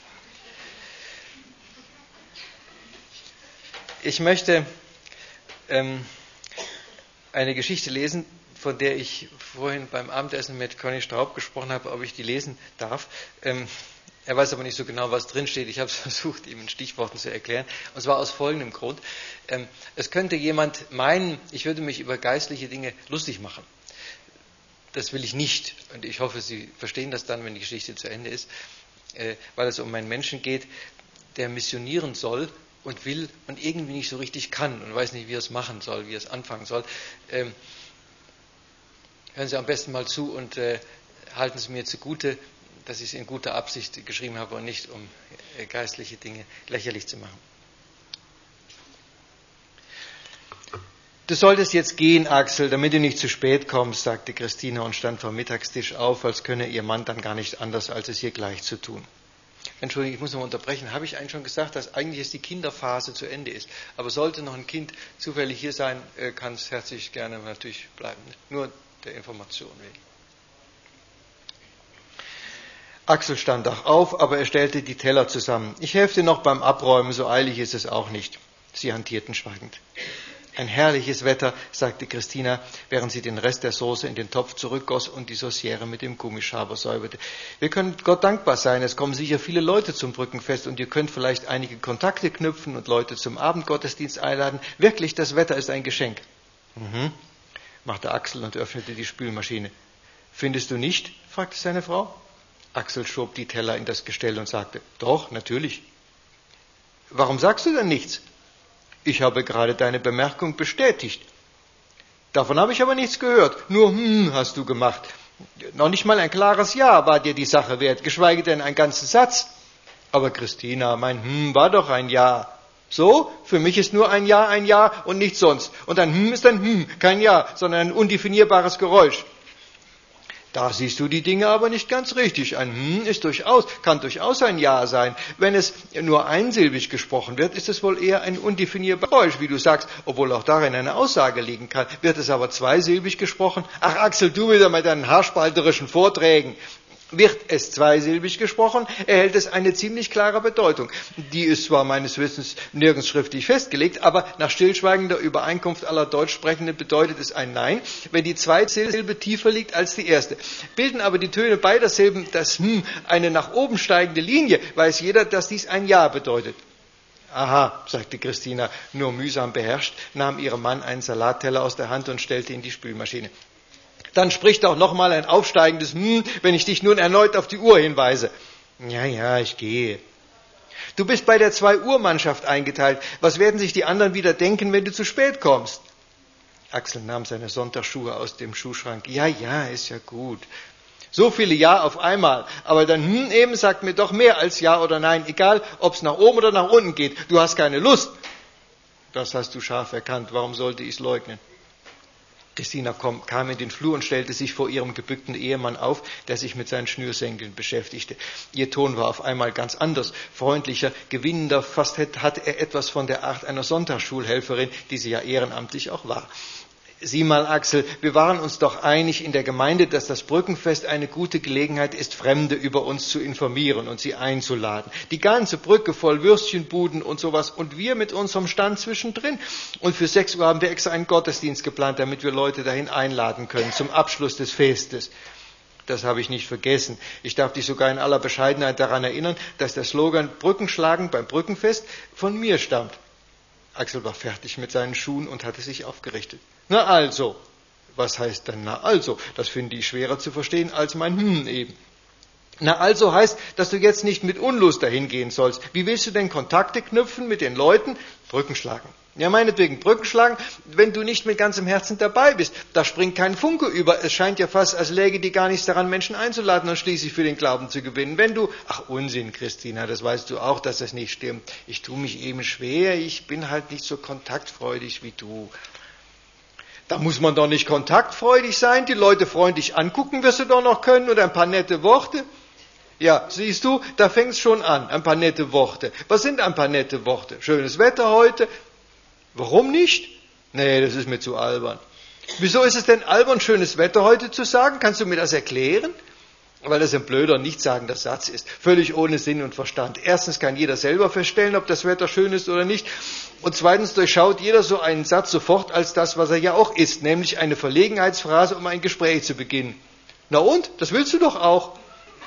Ich möchte ähm, eine Geschichte lesen, von der ich vorhin beim Abendessen mit Conny Straub gesprochen habe, ob ich die lesen darf. Ähm, er weiß aber nicht so genau, was drinsteht. Ich habe es versucht, ihm in Stichworten zu erklären. Und zwar aus folgendem Grund. Ähm, es könnte jemand meinen, ich würde mich über geistliche Dinge lustig machen. Das will ich nicht. Und ich hoffe, Sie verstehen das dann, wenn die Geschichte zu Ende ist, äh, weil es um einen Menschen geht, der missionieren soll und will und irgendwie nicht so richtig kann und weiß nicht, wie er es machen soll, wie er es anfangen soll. Ähm, hören Sie am besten mal zu und äh, halten Sie mir zugute, dass ich es in guter Absicht geschrieben habe und nicht, um äh, geistliche Dinge lächerlich zu machen. Du solltest jetzt gehen, Axel, damit du nicht zu spät kommst, sagte Christina und stand vom Mittagstisch auf, als könne ihr Mann dann gar nicht anders, als es ihr gleich zu tun. Entschuldigung, ich muss noch unterbrechen. Habe ich eigentlich schon gesagt, dass eigentlich jetzt die Kinderphase zu Ende ist? Aber sollte noch ein Kind zufällig hier sein, kann es herzlich gerne natürlich bleiben. Nur der Information wegen. Axel stand auch auf, aber er stellte die Teller zusammen. Ich helfe dir noch beim Abräumen, so eilig ist es auch nicht. Sie hantierten schweigend. Ein herrliches Wetter, sagte Christina, während sie den Rest der Soße in den Topf zurückgoss und die Sauciere mit dem Gummischaber säuberte. Wir können Gott dankbar sein, es kommen sicher viele Leute zum Brückenfest und ihr könnt vielleicht einige Kontakte knüpfen und Leute zum Abendgottesdienst einladen. Wirklich, das Wetter ist ein Geschenk. Mhm, machte Axel und öffnete die Spülmaschine. Findest du nicht? Fragte seine Frau. Axel schob die Teller in das Gestell und sagte, doch, natürlich. Warum sagst du denn nichts? Ich habe gerade deine Bemerkung bestätigt. Davon habe ich aber nichts gehört. Nur hm hast du gemacht. Noch nicht mal ein klares Ja war dir die Sache wert, geschweige denn ein ganzer Satz. Aber Christina, mein Hm war doch ein Ja. So, für mich ist nur ein Ja ein Ja und nichts sonst. Und ein Hm ist ein Hm, kein Ja, sondern ein undefinierbares Geräusch. Da siehst du die Dinge aber nicht ganz richtig. Ein Hm ist durchaus, kann durchaus ein Ja sein. Wenn es nur einsilbig gesprochen wird, ist es wohl eher ein undefinierbares Geräusch, wie du sagst, obwohl auch darin eine Aussage liegen kann. Wird es aber zweisilbig gesprochen? Ach Axel, du wieder mit deinen haarspalterischen Vorträgen. Wird es zweisilbig gesprochen, erhält es eine ziemlich klare Bedeutung. Die ist zwar meines Wissens nirgends schriftlich festgelegt, aber nach stillschweigender Übereinkunft aller Deutschsprechenden bedeutet es ein Nein, wenn die zweite Silbe tiefer liegt als die erste. Bilden aber die Töne beider Silben das Hm eine nach oben steigende Linie, weiß jeder, dass dies ein Ja bedeutet. Aha, sagte Christina, nur mühsam beherrscht, nahm ihrem Mann einen Salatteller aus der Hand und stellte ihn in die Spülmaschine. Dann spricht auch nochmal ein aufsteigendes Hm, wenn ich dich nun erneut auf die Uhr hinweise. Ja, ja, ich gehe. Du bist bei der Zwei-Uhr-Mannschaft eingeteilt. Was werden sich die anderen wieder denken, wenn du zu spät kommst? Axel nahm seine Sonntagsschuhe aus dem Schuhschrank. Ja, ja, ist ja gut. So viele Ja auf einmal. Aber dann Hm eben sagt mir doch mehr als Ja oder Nein. Egal, ob es nach oben oder nach unten geht. Du hast keine Lust. Das hast du scharf erkannt. Warum sollte ich es leugnen? Christina kam in den Flur und stellte sich vor ihrem gebückten Ehemann auf, der sich mit seinen Schnürsenkeln beschäftigte. Ihr Ton war auf einmal ganz anders, freundlicher, gewinnender, fast hatte er etwas von der Art einer Sonntagsschulhelferin, die sie ja ehrenamtlich auch war. Sieh mal, Axel, wir waren uns doch einig in der Gemeinde, dass das Brückenfest eine gute Gelegenheit ist, Fremde über uns zu informieren und sie einzuladen. Die ganze Brücke voll Würstchenbuden und sowas und wir mit unserem Stand zwischendrin. Und für sechs Uhr haben wir extra einen Gottesdienst geplant, damit wir Leute dahin einladen können zum Abschluss des Festes. Das habe ich nicht vergessen. Ich darf dich sogar in aller Bescheidenheit daran erinnern, dass der Slogan Brückenschlagen beim Brückenfest von mir stammt. Axel war fertig mit seinen Schuhen und hatte sich aufgerichtet. Na also, was heißt denn na also? Das finde ich schwerer zu verstehen als mein Hm eben. Na also heißt, dass du jetzt nicht mit Unlust dahin gehen sollst. Wie willst du denn Kontakte knüpfen mit den Leuten? Brücken schlagen. Ja, meinetwegen Brücken schlagen, wenn du nicht mit ganzem Herzen dabei bist. Da springt kein Funke über. Es scheint ja fast, als läge dir gar nichts daran, Menschen einzuladen und schließlich für den Glauben zu gewinnen. Wenn du, ach Unsinn, Christina, das weißt du auch, dass das nicht stimmt. Ich tue mich eben schwer, ich bin halt nicht so kontaktfreudig wie du. Da muss man doch nicht kontaktfreudig sein, die Leute freundlich angucken wirst du doch noch können und ein paar nette Worte. Ja, siehst du, da fängt's schon an, ein paar nette Worte. Was sind ein paar nette Worte? Schönes Wetter heute. Warum nicht? Nee, das ist mir zu albern. Wieso ist es denn albern, schönes Wetter heute zu sagen? Kannst du mir das erklären? Weil das ein blöder, nichtssagender Satz ist. Völlig ohne Sinn und Verstand. Erstens kann jeder selber feststellen, ob das Wetter schön ist oder nicht. Und zweitens durchschaut jeder so einen Satz sofort als das, was er ja auch ist. Nämlich eine Verlegenheitsphrase, um ein Gespräch zu beginnen. Na und? Das willst du doch auch.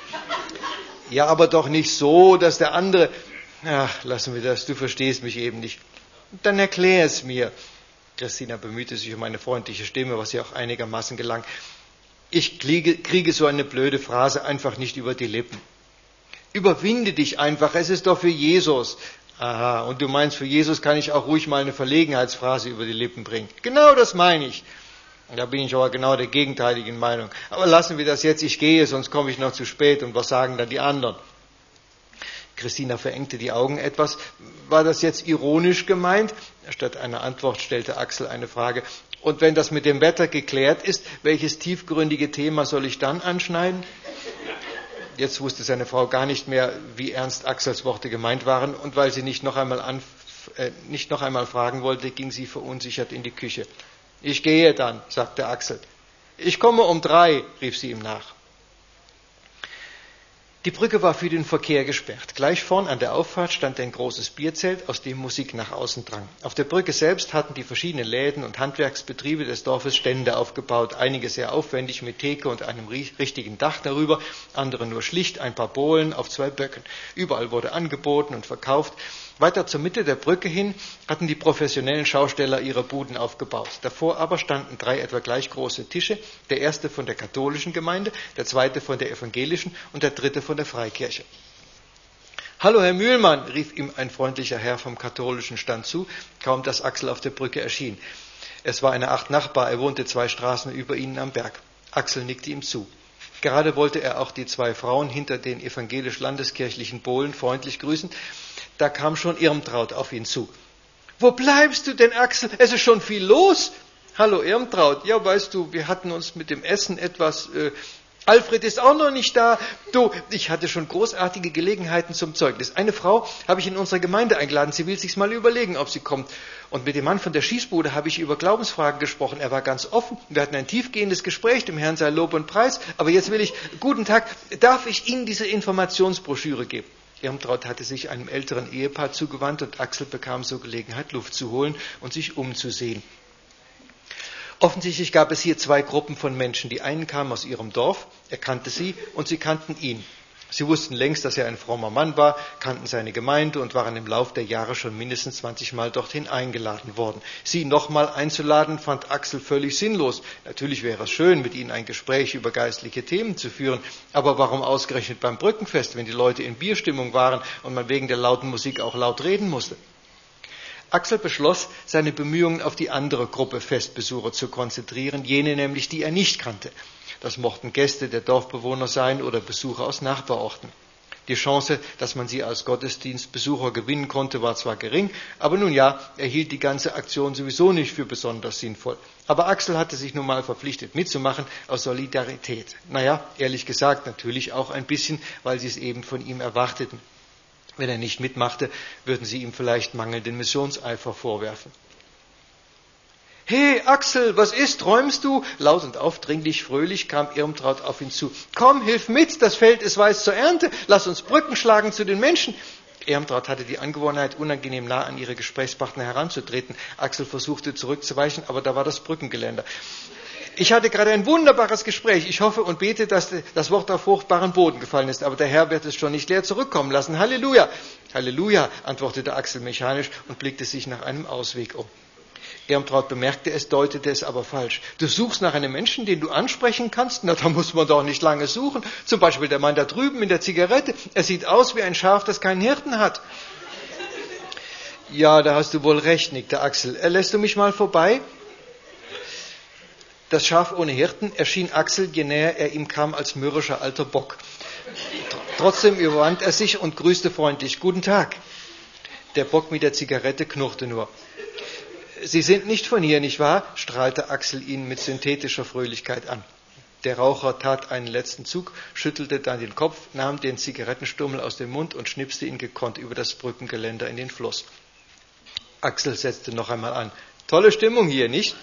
Ja, aber doch nicht so, dass der andere... Ach, lassen wir das, du verstehst mich eben nicht. Dann erklär es mir. Christina bemühte sich um eine freundliche Stimme, was ihr auch einigermaßen gelang. Ich kriege, kriege so eine blöde Phrase einfach nicht über die Lippen. Überwinde dich einfach, es ist doch für Jesus. Aha, und du meinst, für Jesus kann ich auch ruhig mal eine Verlegenheitsphrase über die Lippen bringen. Genau das meine ich. Da bin ich aber genau der gegenteiligen Meinung. Aber lassen wir das jetzt, ich gehe, sonst komme ich noch zu spät. Und was sagen dann die anderen? Christina verengte die Augen etwas. War das jetzt ironisch gemeint? Statt einer Antwort stellte Axel eine Frage. Und wenn das mit dem Wetter geklärt ist, welches tiefgründige Thema soll ich dann anschneiden? Jetzt wusste seine Frau gar nicht mehr, wie ernst Axels Worte gemeint waren. Und weil sie nicht noch einmal, an, äh, nicht noch einmal fragen wollte, ging sie verunsichert in die Küche. Ich gehe dann, sagte Axel. Ich komme um drei, rief sie ihm nach. Die Brücke war für den Verkehr gesperrt. Gleich vorn an der Auffahrt stand ein großes Bierzelt, aus dem Musik nach außen drang. Auf der Brücke selbst hatten die verschiedenen Läden und Handwerksbetriebe des Dorfes Stände aufgebaut, einige sehr aufwendig mit Theke und einem richtigen Dach darüber, andere nur schlicht, ein paar Bohlen auf zwei Böcken. Überall wurde angeboten und verkauft. Weiter zur Mitte der Brücke hin hatten die professionellen Schausteller ihre Buden aufgebaut. Davor aber standen drei etwa gleich große Tische, der erste von der katholischen Gemeinde, der zweite von der evangelischen und der dritte von der Freikirche. »Hallo, Herr Mühlmann«, rief ihm ein freundlicher Herr vom katholischen Stand zu, kaum dass Axel auf der Brücke erschien. Es war eine Art Nachbar, er wohnte zwei Straßen über ihnen am Berg. Axel nickte ihm zu. Gerade wollte er auch die zwei Frauen hinter den evangelisch-landeskirchlichen Bohlen freundlich grüßen. Da kam schon Irmtraut auf ihn zu. »Wo bleibst du denn, Axel? Es ist schon viel los.« »Hallo Irmtraut, ja, weißt du, wir hatten uns mit dem Essen etwas... Äh, Alfred ist auch noch nicht da. Du, ich hatte schon großartige Gelegenheiten zum Zeugnis. Eine Frau habe ich in unsere Gemeinde eingeladen. Sie will sich's mal überlegen, ob sie kommt. Und mit dem Mann von der Schießbude habe ich über Glaubensfragen gesprochen. Er war ganz offen. Wir hatten ein tiefgehendes Gespräch. Dem Herrn sei Lob und Preis. Aber jetzt will ich, guten Tag, darf ich Ihnen diese Informationsbroschüre geben? Irmtraut hatte sich einem älteren Ehepaar zugewandt und Axel bekam so Gelegenheit, Luft zu holen und sich umzusehen. Offensichtlich gab es hier zwei Gruppen von Menschen. Die einen kamen aus ihrem Dorf, er kannte sie und sie kannten ihn. Sie wussten längst, dass er ein frommer Mann war, kannten seine Gemeinde und waren im Lauf der Jahre schon mindestens zwanzig Mal dorthin eingeladen worden. Sie nochmal einzuladen, fand Axel völlig sinnlos. Natürlich wäre es schön, mit ihnen ein Gespräch über geistliche Themen zu führen, aber warum ausgerechnet beim Brückenfest, wenn die Leute in Bierstimmung waren und man wegen der lauten Musik auch laut reden musste? Axel beschloss, seine Bemühungen auf die andere Gruppe Festbesucher zu konzentrieren, jene nämlich, die er nicht kannte. Das mochten Gäste der Dorfbewohner sein oder Besucher aus Nachbarorten. Die Chance, dass man sie als Gottesdienstbesucher gewinnen konnte, war zwar gering, aber nun ja, er hielt die ganze Aktion sowieso nicht für besonders sinnvoll. Aber Axel hatte sich nun mal verpflichtet mitzumachen aus Solidarität. Naja, ehrlich gesagt, natürlich auch ein bisschen, weil sie es eben von ihm erwarteten. Wenn er nicht mitmachte, würden sie ihm vielleicht mangelnden Missionseifer vorwerfen. »Hey Axel, was ist, träumst du?« Laut und aufdringlich, fröhlich kam Irmtraut auf ihn zu. »Komm, hilf mit, das Feld ist weiß zur Ernte, lass uns Brücken schlagen zu den Menschen.« Irmtraut hatte die Angewohnheit, unangenehm nah an ihre Gesprächspartner heranzutreten. Axel versuchte zurückzuweichen, aber da war das Brückengeländer. »Ich hatte gerade ein wunderbares Gespräch. Ich hoffe und bete, dass das Wort auf fruchtbaren Boden gefallen ist. Aber der Herr wird es schon nicht leer zurückkommen lassen. Halleluja!« »Halleluja«, antwortete Axel mechanisch und blickte sich nach einem Ausweg um. Irmtraut bemerkte es, deutete es aber falsch. »Du suchst nach einem Menschen, den du ansprechen kannst? Na, da muss man doch nicht lange suchen. Zum Beispiel der Mann da drüben mit der Zigarette. Er sieht aus wie ein Schaf, das keinen Hirten hat.« »Ja, da hast du wohl recht«, nickte Axel. »Lässt du mich mal vorbei?« Das Schaf ohne Hirten erschien Axel, je näher er ihm kam, als mürrischer alter Bock. Trotzdem überwand er sich und grüßte freundlich. »Guten Tag.« Der Bock mit der Zigarette knurrte nur. »Sie sind nicht von hier, nicht wahr?« strahlte Axel ihn mit synthetischer Fröhlichkeit an. Der Raucher tat einen letzten Zug, schüttelte dann den Kopf, nahm den Zigarettenstummel aus dem Mund und schnipste ihn gekonnt über das Brückengeländer in den Fluss. Axel setzte noch einmal an. »Tolle Stimmung hier, nicht?«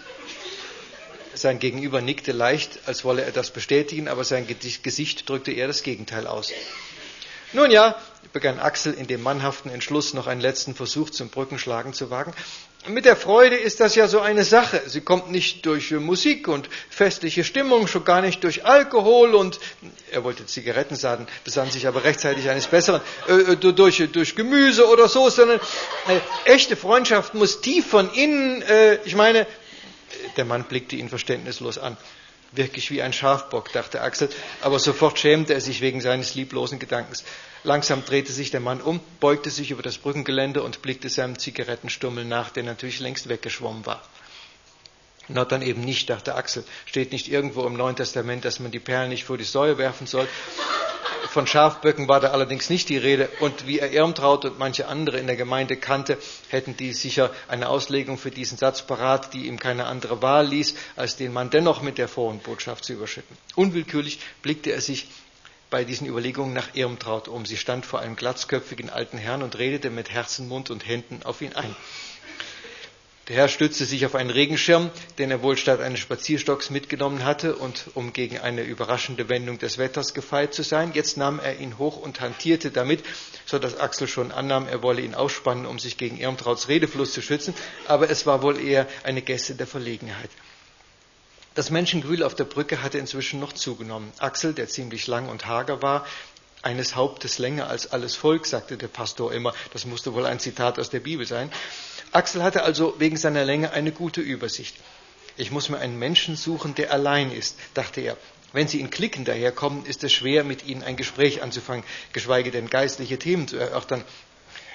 Sein Gegenüber nickte leicht, als wolle er das bestätigen, aber sein Gesicht drückte eher das Gegenteil aus. »Nun ja«, begann Axel in dem mannhaften Entschluss, noch einen letzten Versuch zum Brückenschlagen zu wagen, »mit der Freude ist das ja so eine Sache. Sie kommt nicht durch Musik und festliche Stimmung, schon gar nicht durch Alkohol und...« Er wollte Zigaretten sagen, besann sich aber rechtzeitig eines Besseren, äh, durch, durch Gemüse oder so, sondern äh, echte Freundschaft muss tief von innen, äh, ich meine... Der Mann blickte ihn verständnislos an. Wirklich wie ein Schafbock, dachte Axel, aber sofort schämte er sich wegen seines lieblosen Gedankens. Langsam drehte sich der Mann um, beugte sich über das Brückengeländer und blickte seinem Zigarettenstummel nach, der natürlich längst weggeschwommen war. Na, dann eben nicht, dachte Axel. Steht nicht irgendwo im Neuen Testament, dass man die Perlen nicht vor die Säue werfen soll? Von Schafböcken war da allerdings nicht die Rede. Und wie er Irmtraut und manche andere in der Gemeinde kannte, hätten die sicher eine Auslegung für diesen Satz parat, die ihm keine andere Wahl ließ, als den Mann dennoch mit der frohen Botschaft zu überschütten. Unwillkürlich blickte er sich bei diesen Überlegungen nach Irmtraut um. Sie stand vor einem glatzköpfigen alten Herrn und redete mit Herzen, Mund und Händen auf ihn ein. Der Herr stützte sich auf einen Regenschirm, den er wohl statt eines Spazierstocks mitgenommen hatte, und um gegen eine überraschende Wendung des Wetters gefeit zu sein. Jetzt nahm er ihn hoch und hantierte damit, so dass Axel schon annahm, er wolle ihn ausspannen, um sich gegen Irmtrauts Redefluss zu schützen, aber es war wohl eher eine Geste der Verlegenheit. Das Menschengewühl auf der Brücke hatte inzwischen noch zugenommen. Axel, der ziemlich lang und hager war, eines Hauptes länger als alles Volk, sagte der Pastor immer, das musste wohl ein Zitat aus der Bibel sein. Axel hatte also wegen seiner Länge eine gute Übersicht. Ich muss mir einen Menschen suchen, der allein ist, dachte er. Wenn sie in Cliquen daherkommen, ist es schwer, mit ihnen ein Gespräch anzufangen, geschweige denn geistliche Themen zu erörtern.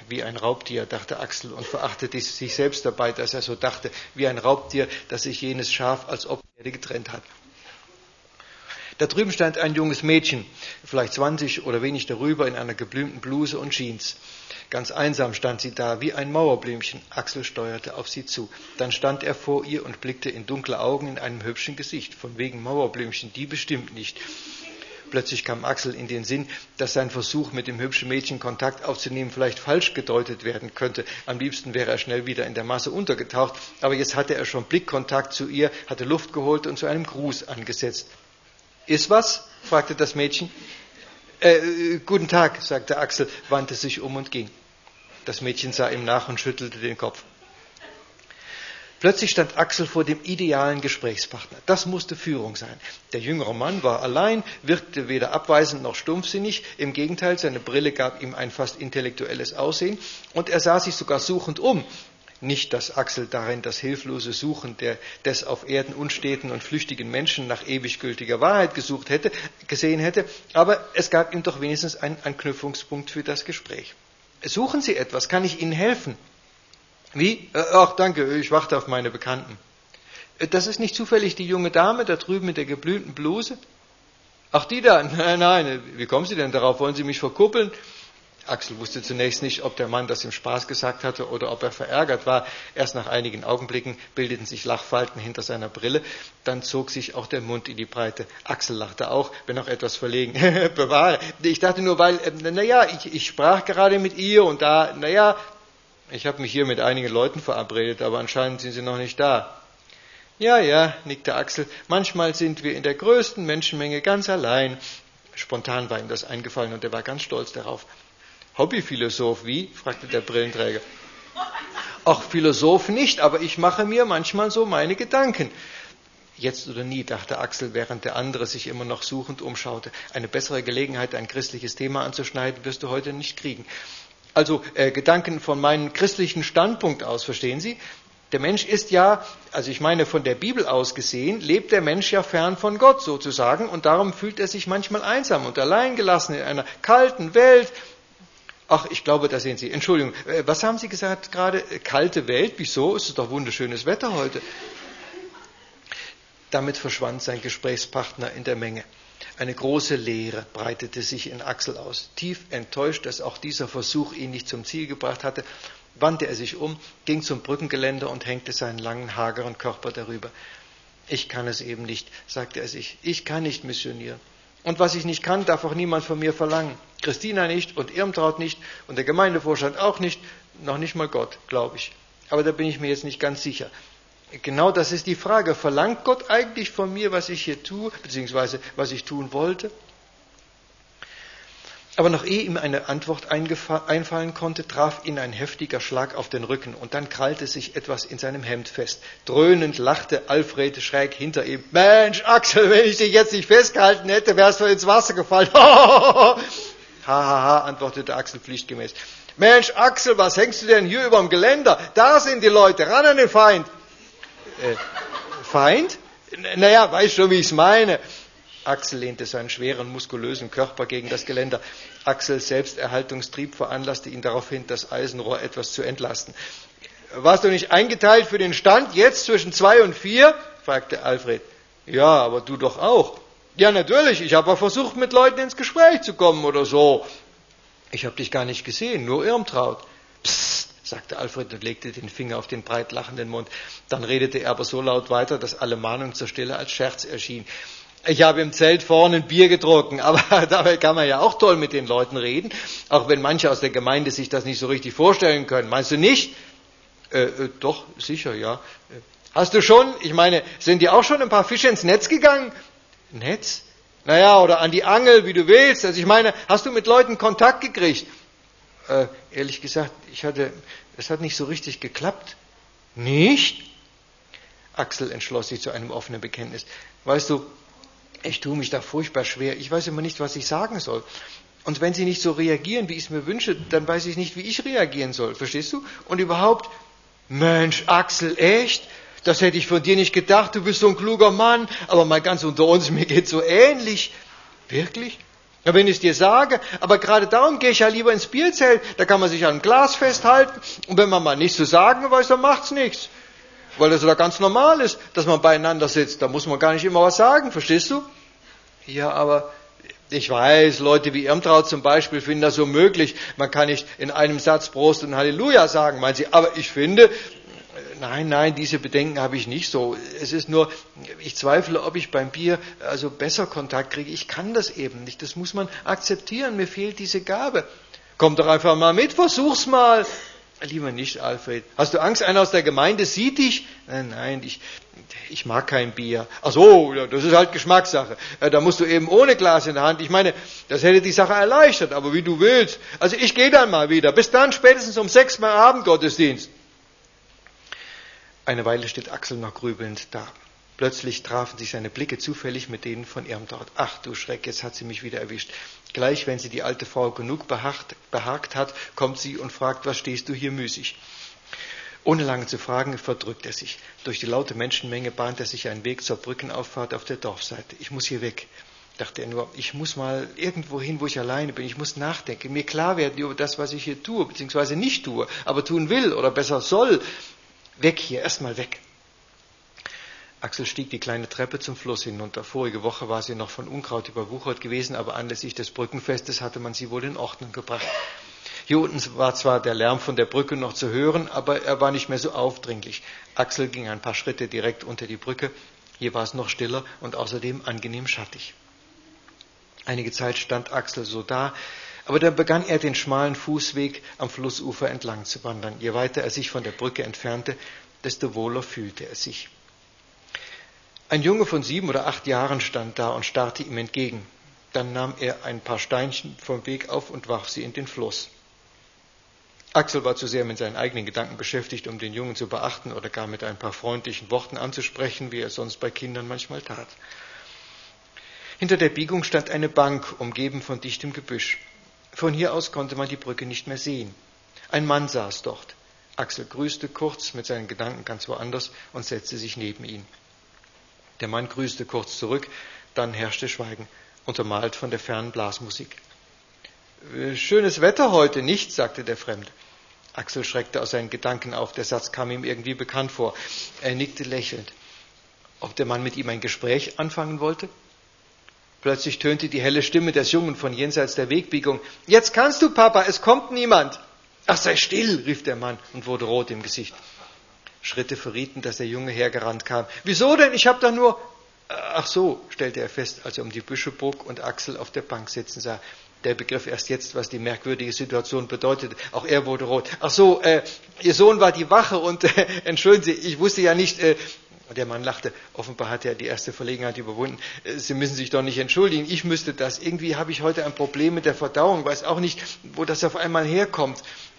Wie ein Raubtier, dachte Axel und verachtete sich selbst dabei, dass er so dachte. Wie ein Raubtier, das sich jenes Schaf als Opfer getrennt hat. Da drüben stand ein junges Mädchen, vielleicht zwanzig oder wenig darüber, in einer geblümten Bluse und Jeans. Ganz einsam stand sie da, wie ein Mauerblümchen. Axel steuerte auf sie zu. Dann stand er vor ihr und blickte in dunkle Augen in einem hübschen Gesicht. Von wegen Mauerblümchen, die bestimmt nicht. Plötzlich kam Axel in den Sinn, dass sein Versuch, mit dem hübschen Mädchen Kontakt aufzunehmen, vielleicht falsch gedeutet werden könnte. Am liebsten wäre er schnell wieder in der Masse untergetaucht, aber jetzt hatte er schon Blickkontakt zu ihr, hatte Luft geholt und zu einem Gruß angesetzt. »Ist was?« fragte das Mädchen. Äh, »Guten Tag«, sagte Axel, wandte sich um und ging. Das Mädchen sah ihm nach und schüttelte den Kopf. Plötzlich stand Axel vor dem idealen Gesprächspartner. Das musste Führung sein. Der jüngere Mann war allein, wirkte weder abweisend noch stumpfsinnig. Im Gegenteil, seine Brille gab ihm ein fast intellektuelles Aussehen und er sah sich sogar suchend um. Nicht, dass Axel darin das hilflose Suchen der, des auf Erden unsteten und flüchtigen Menschen nach ewig gültiger Wahrheit gesucht hätte, gesehen hätte, aber es gab ihm doch wenigstens einen Anknüpfungspunkt für das Gespräch. Suchen Sie etwas, kann ich Ihnen helfen? Wie? Ach, danke, ich warte auf meine Bekannten. Das ist nicht zufällig die junge Dame da drüben mit der geblümten Bluse? Ach, die da? Nein, nein, wie kommen Sie denn darauf? Wollen Sie mich verkuppeln? Axel wusste zunächst nicht, ob der Mann das im Spaß gesagt hatte oder ob er verärgert war. Erst nach einigen Augenblicken bildeten sich Lachfalten hinter seiner Brille. Dann zog sich auch der Mund in die Breite. Axel lachte auch, wenn auch etwas verlegen. Bewahre. Ich dachte nur, weil, naja, ich, ich sprach gerade mit ihr und da, naja, ich habe mich hier mit einigen Leuten verabredet, aber anscheinend sind sie noch nicht da. Ja, ja, nickte Axel, manchmal sind wir in der größten Menschenmenge ganz allein. Spontan war ihm das eingefallen und er war ganz stolz darauf. Hobbyphilosoph, wie? Fragte der Brillenträger. Ach, Philosoph nicht, aber ich mache mir manchmal so meine Gedanken. Jetzt oder nie, dachte Axel, während der andere sich immer noch suchend umschaute. Eine bessere Gelegenheit, ein christliches Thema anzuschneiden, wirst du heute nicht kriegen. Also äh, Gedanken von meinem christlichen Standpunkt aus, verstehen Sie? Der Mensch ist ja, also ich meine von der Bibel aus gesehen, lebt der Mensch ja fern von Gott sozusagen und darum fühlt er sich manchmal einsam und alleingelassen in einer kalten Welt. Ach, ich glaube, da sehen Sie. Entschuldigung, was haben Sie gesagt gerade? Kalte Welt? Wieso? Es ist doch wunderschönes Wetter heute. Damit verschwand sein Gesprächspartner in der Menge. Eine große Leere breitete sich in Axel aus. Tief enttäuscht, dass auch dieser Versuch ihn nicht zum Ziel gebracht hatte, wandte er sich um, ging zum Brückengeländer und hängte seinen langen, hageren Körper darüber. Ich kann es eben nicht, sagte er sich. Ich kann nicht missionieren. Und was ich nicht kann, darf auch niemand von mir verlangen. Christina nicht und Irmtraut nicht und der Gemeindevorstand auch nicht, noch nicht mal Gott, glaube ich. Aber da bin ich mir jetzt nicht ganz sicher. Genau das ist die Frage. Verlangt Gott eigentlich von mir, was ich hier tue, beziehungsweise was ich tun wollte? Aber noch ehe ihm eine Antwort einfallen konnte, traf ihn ein heftiger Schlag auf den Rücken und dann krallte sich etwas in seinem Hemd fest. Dröhnend lachte Alfred schräg hinter ihm. Mensch, Axel, wenn ich dich jetzt nicht festgehalten hätte, wärst du ins Wasser gefallen. Ha, ha, ha, antwortete Axel pflichtgemäß. Mensch, Axel, was hängst du denn hier überm Geländer? Da sind die Leute, ran an den Feind. Äh, Feind? Naja, weißt schon, wie ich es meine. Axel lehnte seinen schweren, muskulösen Körper gegen das Geländer. Axels Selbsterhaltungstrieb veranlasste ihn darauf hin, das Eisenrohr etwas zu entlasten. Warst du nicht eingeteilt für den Stand jetzt zwischen zwei und vier? Fragte Alfred. Ja, aber du doch auch. Ja, natürlich, ich habe versucht, mit Leuten ins Gespräch zu kommen oder so. Ich habe dich gar nicht gesehen, nur Irmtraut. Psst, sagte Alfred und legte den Finger auf den breit lachenden Mund. Dann redete er aber so laut weiter, dass alle Mahnung zur Stille als Scherz erschien. Ich habe im Zelt vorne ein Bier getrunken, aber dabei kann man ja auch toll mit den Leuten reden, auch wenn manche aus der Gemeinde sich das nicht so richtig vorstellen können. Meinst du nicht? Äh, äh, doch, sicher, ja. Hast du schon, ich meine, sind dir auch schon ein paar Fische ins Netz gegangen? Netz? Naja, oder an die Angel, wie du willst. Also ich meine, hast du mit Leuten Kontakt gekriegt? Äh, ehrlich gesagt, ich hatte, es hat nicht so richtig geklappt. Nicht? Axel entschloss sich zu einem offenen Bekenntnis. Weißt du, ich tue mich da furchtbar schwer. Ich weiß immer nicht, was ich sagen soll. Und wenn sie nicht so reagieren, wie ich es mir wünsche, dann weiß ich nicht, wie ich reagieren soll. Verstehst du? Und überhaupt, Mensch, Axel, echt? Das hätte ich von dir nicht gedacht. Du bist so ein kluger Mann. Aber mal ganz unter uns, mir geht's so ähnlich. Wirklich? Ja, wenn ich es dir sage, aber gerade darum gehe ich ja lieber ins Bierzelt, da kann man sich an einem Glas festhalten und wenn man mal nichts zu sagen weiß, dann macht's nichts. Weil das da ganz normal ist, dass man beieinander sitzt, da muss man gar nicht immer was sagen, verstehst du? Ja, aber ich weiß, Leute wie Irmtraut zum Beispiel finden das so möglich, man kann nicht in einem Satz Prost und Halleluja sagen, meinen sie, aber ich finde, nein, nein, diese Bedenken habe ich nicht so. Es ist nur, ich zweifle, ob ich beim Bier also besser Kontakt kriege. Ich kann das eben nicht. Das muss man akzeptieren. Mir fehlt diese Gabe. Komm doch einfach mal mit, versuch's mal. Lieber nicht, Alfred. Hast du Angst, einer aus der Gemeinde sieht dich? Nein, nein, ich, ich mag kein Bier. Ach so, das ist halt Geschmackssache. Da musst du eben ohne Glas in der Hand. Ich meine, das hätte die Sache erleichtert, aber wie du willst. Also ich gehe dann mal wieder. Bis dann, spätestens um sechs Mal Abendgottesdienst. Eine Weile steht Axel noch grübelnd da. Plötzlich trafen sich seine Blicke zufällig mit denen von Irmtraut. Ach du Schreck, jetzt hat sie mich wieder erwischt. Gleich, wenn sie die alte Frau genug beharrt, beharkt hat, kommt sie und fragt, was stehst du hier müßig? Ohne lange zu fragen, verdrückt er sich. Durch die laute Menschenmenge bahnt er sich einen Weg zur Brückenauffahrt auf der Dorfseite. Ich muss hier weg, dachte er nur. Ich muss mal irgendwo hin, wo ich alleine bin. Ich muss nachdenken, mir klar werden über das, was ich hier tue, beziehungsweise nicht tue, aber tun will oder besser soll. Weg hier, erstmal weg. Axel stieg die kleine Treppe zum Fluss hinunter. Vorige Woche war sie noch von Unkraut überwuchert gewesen, aber anlässlich des Brückenfestes hatte man sie wohl in Ordnung gebracht. Hier unten war zwar der Lärm von der Brücke noch zu hören, aber er war nicht mehr so aufdringlich. Axel ging ein paar Schritte direkt unter die Brücke. Hier war es noch stiller und außerdem angenehm schattig. Einige Zeit stand Axel so da, aber dann begann er den schmalen Fußweg am Flussufer entlang zu wandern. Je weiter er sich von der Brücke entfernte, desto wohler fühlte er sich. Ein Junge von sieben oder acht Jahren stand da und starrte ihm entgegen. Dann nahm er ein paar Steinchen vom Weg auf und warf sie in den Fluss. Axel war zu sehr mit seinen eigenen Gedanken beschäftigt, um den Jungen zu beachten oder gar mit ein paar freundlichen Worten anzusprechen, wie er sonst bei Kindern manchmal tat. Hinter der Biegung stand eine Bank, umgeben von dichtem Gebüsch. Von hier aus konnte man die Brücke nicht mehr sehen. Ein Mann saß dort. Axel grüßte kurz, mit seinen Gedanken ganz woanders, und setzte sich neben ihn. Der Mann grüßte kurz zurück, dann herrschte Schweigen, untermalt von der fernen Blasmusik. »Schönes Wetter heute, nicht?« sagte der Fremde. Axel schreckte aus seinen Gedanken auf, der Satz kam ihm irgendwie bekannt vor. Er nickte lächelnd. Ob der Mann mit ihm ein Gespräch anfangen wollte? Plötzlich tönte die helle Stimme des Jungen von jenseits der Wegbiegung. »Jetzt kannst du, Papa, es kommt niemand!« »Ach, sei still«, rief der Mann und wurde rot im Gesicht. Schritte verrieten, dass der Junge hergerannt kam. »Wieso denn? Ich habe da nur...« »Ach so«, stellte er fest, als er um die Büsche bog und Axel auf der Bank sitzen sah. Der begriff erst jetzt, was die merkwürdige Situation bedeutete. Auch er wurde rot. »Ach so, äh, Ihr Sohn war die Wache und, äh, entschuldigen Sie, ich wusste ja nicht...« Äh, Der Mann lachte. Offenbar hat er die erste Verlegenheit überwunden. Sie müssen sich doch nicht entschuldigen. Ich müsste das. Irgendwie habe ich heute ein Problem mit der Verdauung. Weiß auch nicht, wo das auf einmal herkommt.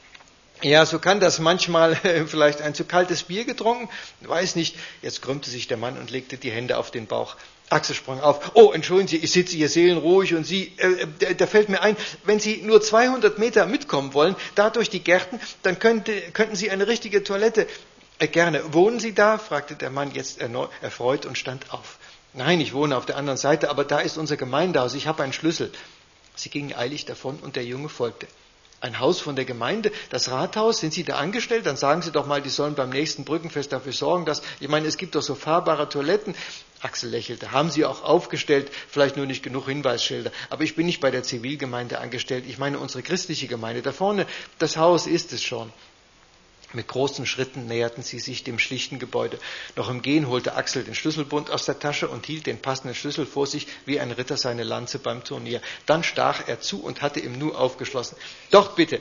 Ja, so kann das manchmal. Vielleicht ein zu kaltes Bier getrunken? Weiß nicht. Jetzt krümmte sich der Mann und legte die Hände auf den Bauch. Axel sprang auf. Oh, entschuldigen Sie, ich sitze hier seelenruhig und Sie, äh, da fällt mir ein, wenn Sie nur zweihundert Meter mitkommen wollen, da durch die Gärten, dann könnte, könnten Sie eine richtige Toilette... Äh, gerne. Wohnen Sie da? Fragte der Mann jetzt erneut, erfreut und stand auf. Nein, ich wohne auf der anderen Seite, aber da ist unser Gemeindehaus. Ich habe einen Schlüssel. Sie gingen eilig davon und der Junge folgte. Ein Haus von der Gemeinde, das Rathaus, sind Sie da angestellt? Dann sagen Sie doch mal, die sollen beim nächsten Brückenfest dafür sorgen, dass, ich meine, es gibt doch so fahrbare Toiletten. Axel lächelte. Haben Sie auch aufgestellt, vielleicht nur nicht genug Hinweisschilder. Aber ich bin nicht bei der Zivilgemeinde angestellt. Ich meine unsere christliche Gemeinde. Da vorne, das Haus ist es schon. Mit großen Schritten näherten sie sich dem schlichten Gebäude. Noch im Gehen holte Axel den Schlüsselbund aus der Tasche und hielt den passenden Schlüssel vor sich, wie ein Ritter seine Lanze beim Turnier. Dann stach er zu und hatte ihm nur aufgeschlossen. Doch bitte.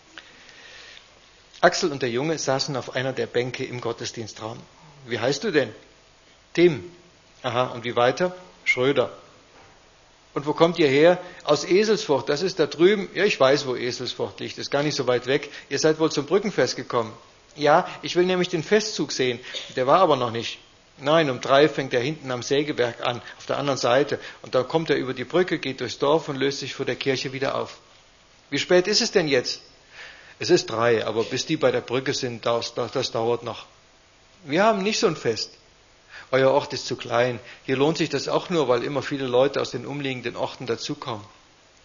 Axel und der Junge saßen auf einer der Bänke im Gottesdienstraum. Wie heißt du denn? Tim. Aha, und wie weiter? Schröder. Und wo kommt ihr her? Aus Eselsfurt, das ist da drüben. Ja, ich weiß, wo Eselsfurt liegt, ist gar nicht so weit weg. Ihr seid wohl zum Brückenfest gekommen. Ja, ich will nämlich den Festzug sehen. Der war aber noch nicht. Nein, um drei fängt er hinten am Sägewerk an, auf der anderen Seite. Und dann kommt er über die Brücke, geht durchs Dorf und löst sich vor der Kirche wieder auf. Wie spät ist es denn jetzt? Es ist drei, aber bis die bei der Brücke sind, das, das, das dauert noch. Wir haben nicht so ein Fest. Euer Ort ist zu klein. Hier lohnt sich das auch nur, weil immer viele Leute aus den umliegenden Orten dazukommen.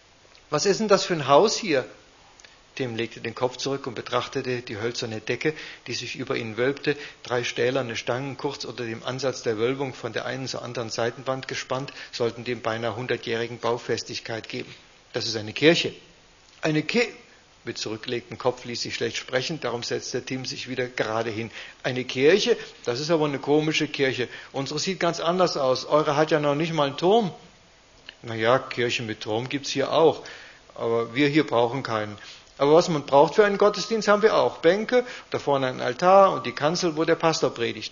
Was ist denn das für ein Haus hier? Tim legte den Kopf zurück und betrachtete die hölzerne Decke, die sich über ihn wölbte, drei stählerne Stangen kurz unter dem Ansatz der Wölbung von der einen zur anderen Seitenwand gespannt, sollten dem beinahe hundertjährigen Baufestigkeit geben. Das ist eine Kirche. Eine Kirche? Mit zurückgelegtem Kopf ließ sich schlecht sprechen, darum setzte Tim sich wieder gerade hin. Eine Kirche? Das ist aber eine komische Kirche. Unsere sieht ganz anders aus. Eure hat ja noch nicht mal einen Turm. Naja, Kirche mit Turm gibt's hier auch, aber wir hier brauchen keinen. Aber was man braucht für einen Gottesdienst, haben wir auch. Bänke, da vorne ein Altar und die Kanzel, wo der Pastor predigt.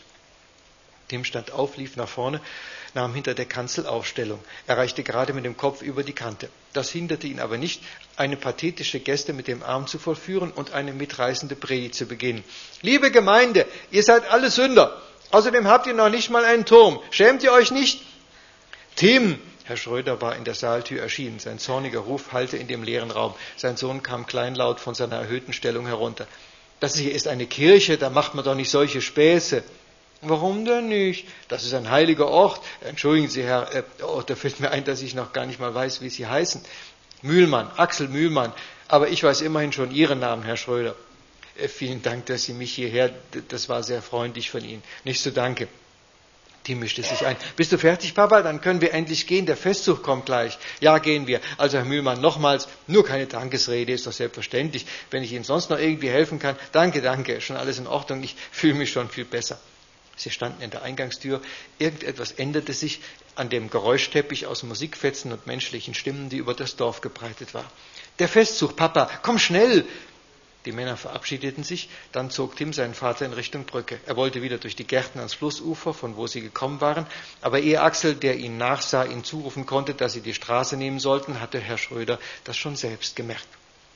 Tim stand auf, lief nach vorne, nahm hinter der Kanzel Aufstellung. Er reichte gerade mit dem Kopf über die Kante. Das hinderte ihn aber nicht, eine pathetische Geste mit dem Arm zu vollführen und eine mitreißende Predigt zu beginnen. Liebe Gemeinde, ihr seid alle Sünder. Außerdem habt ihr noch nicht mal einen Turm. Schämt ihr euch nicht? Tim! Herr Schröder war in der Saaltür erschienen. Sein zorniger Ruf hallte in dem leeren Raum. Sein Sohn kam kleinlaut von seiner erhöhten Stellung herunter. Das hier ist eine Kirche, da macht man doch nicht solche Späße. Warum denn nicht? Das ist ein heiliger Ort. Entschuldigen Sie, Herr, äh, oh, da fällt mir ein, dass ich noch gar nicht mal weiß, wie Sie heißen. Mühlmann, Axel Mühlmann. Aber ich weiß immerhin schon Ihren Namen, Herr Schröder. Äh, vielen Dank, dass Sie mich hierher, das war sehr freundlich von Ihnen. Nicht so danke. Tim mischte sich ein. Bist du fertig, Papa? Dann können wir endlich gehen. Der Festzug kommt gleich. Ja, gehen wir. Also, Herr Mühlmann, nochmals, nur keine Dankesrede, ist doch selbstverständlich. Wenn ich Ihnen sonst noch irgendwie helfen kann, danke, danke, schon alles in Ordnung. Ich fühle mich schon viel besser. Sie standen in der Eingangstür. Irgendetwas änderte sich an dem Geräuschteppich aus Musikfetzen und menschlichen Stimmen, die über das Dorf gebreitet war. Der Festzug, Papa, komm schnell! Die Männer verabschiedeten sich, dann zog Tim seinen Vater in Richtung Brücke. Er wollte wieder durch die Gärten ans Flussufer, von wo sie gekommen waren, aber ehe Axel, der ihn nachsah, ihm zurufen konnte, dass sie die Straße nehmen sollten, hatte Herr Schröder das schon selbst gemerkt.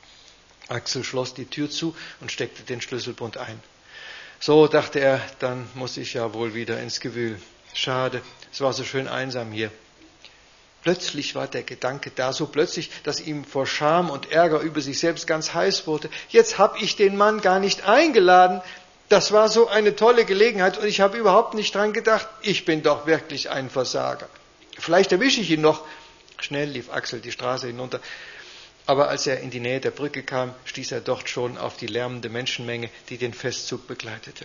Axel schloss die Tür zu und steckte den Schlüsselbund ein. So, dachte er, dann muss ich ja wohl wieder ins Gewühl. Schade, es war so schön einsam hier. Plötzlich war der Gedanke da, so plötzlich, dass ihm vor Scham und Ärger über sich selbst ganz heiß wurde. Jetzt habe ich den Mann gar nicht eingeladen. Das war so eine tolle Gelegenheit und ich habe überhaupt nicht dran gedacht. Ich bin doch wirklich ein Versager. Vielleicht erwische ich ihn noch. Schnell lief Axel die Straße hinunter. Aber als er in die Nähe der Brücke kam, stieß er dort schon auf die lärmende Menschenmenge, die den Festzug begleitete.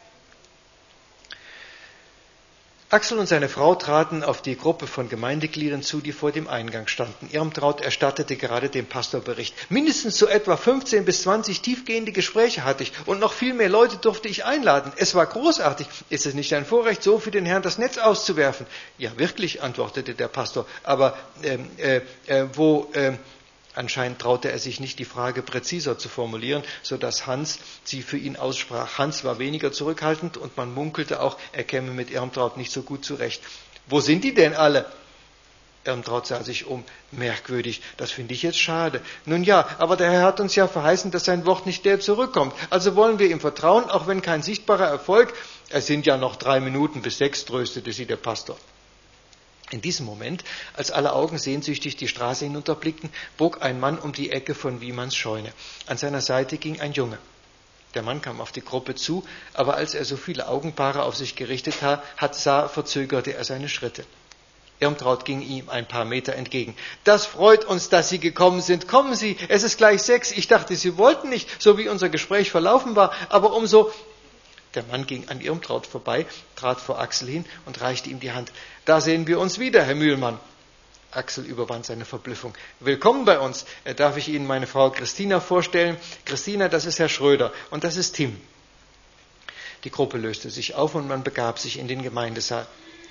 Axel und seine Frau traten auf die Gruppe von Gemeindegliedern zu, die vor dem Eingang standen. Irmtraut erstattete gerade den Pastor Bericht. Mindestens so etwa fünfzehn bis zwanzig tiefgehende Gespräche hatte ich und noch viel mehr Leute durfte ich einladen. Es war großartig. Ist es nicht ein Vorrecht, so für den Herrn das Netz auszuwerfen? Ja, wirklich, antwortete der Pastor. Aber ähm, äh, äh, wo... Äh, Anscheinend traute er sich nicht, die Frage präziser zu formulieren, sodass Hans sie für ihn aussprach. Hans war weniger zurückhaltend und man munkelte auch, er käme mit Irmtraut nicht so gut zurecht. Wo sind die denn alle? Irmtraut sah sich um. Merkwürdig, das finde ich jetzt schade. Nun ja, aber der Herr hat uns ja verheißen, dass sein Wort nicht leer zurückkommt. Also wollen wir ihm vertrauen, auch wenn kein sichtbarer Erfolg. Es sind ja noch drei Minuten bis sechs, tröstete sie der Pastor. In diesem Moment, als alle Augen sehnsüchtig die Straße hinunterblickten, bog ein Mann um die Ecke von Wiemanns Scheune. An seiner Seite ging ein Junge. Der Mann kam auf die Gruppe zu, aber als er so viele Augenpaare auf sich gerichtet hat, sah, verzögerte er seine Schritte. Irmtraut ging ihm ein paar Meter entgegen. Das freut uns, dass Sie gekommen sind. Kommen Sie, es ist gleich sechs. Ich dachte, Sie wollten nicht, so wie unser Gespräch verlaufen war, aber umso... Der Mann ging an Irmtraut vorbei, trat vor Axel hin und reichte ihm die Hand. Da sehen wir uns wieder, Herr Mühlmann. Axel überwand seine Verblüffung. Willkommen bei uns. Darf ich Ihnen meine Frau Christina vorstellen? Christina, das ist Herr Schröder und das ist Tim. Die Gruppe löste sich auf und man begab sich in den Gemeindesaal.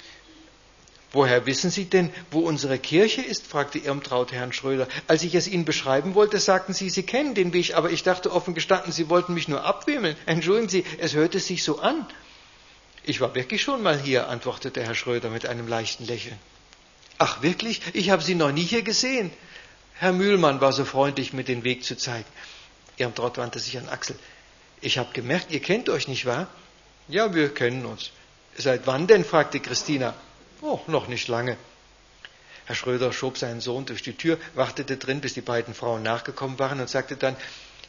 Woher wissen Sie denn, wo unsere Kirche ist? Fragte Irmtraut Herrn Schröder. Als ich es Ihnen beschreiben wollte, sagten Sie, Sie kennen den Weg, aber ich dachte offen gestanden, Sie wollten mich nur abwimmeln. Entschuldigen Sie, es hörte sich so an. Ich war wirklich schon mal hier, antwortete Herr Schröder mit einem leichten Lächeln. Ach wirklich? Ich habe Sie noch nie hier gesehen. Herr Mühlmann war so freundlich, mir den Weg zu zeigen. Irmtraut wandte sich an Axel. Ich habe gemerkt, ihr kennt euch, nicht wahr? Ja, wir kennen uns. Seit wann denn? Fragte Christina. Oh, noch nicht lange. Herr Schröder schob seinen Sohn durch die Tür, wartete drin, bis die beiden Frauen nachgekommen waren und sagte dann,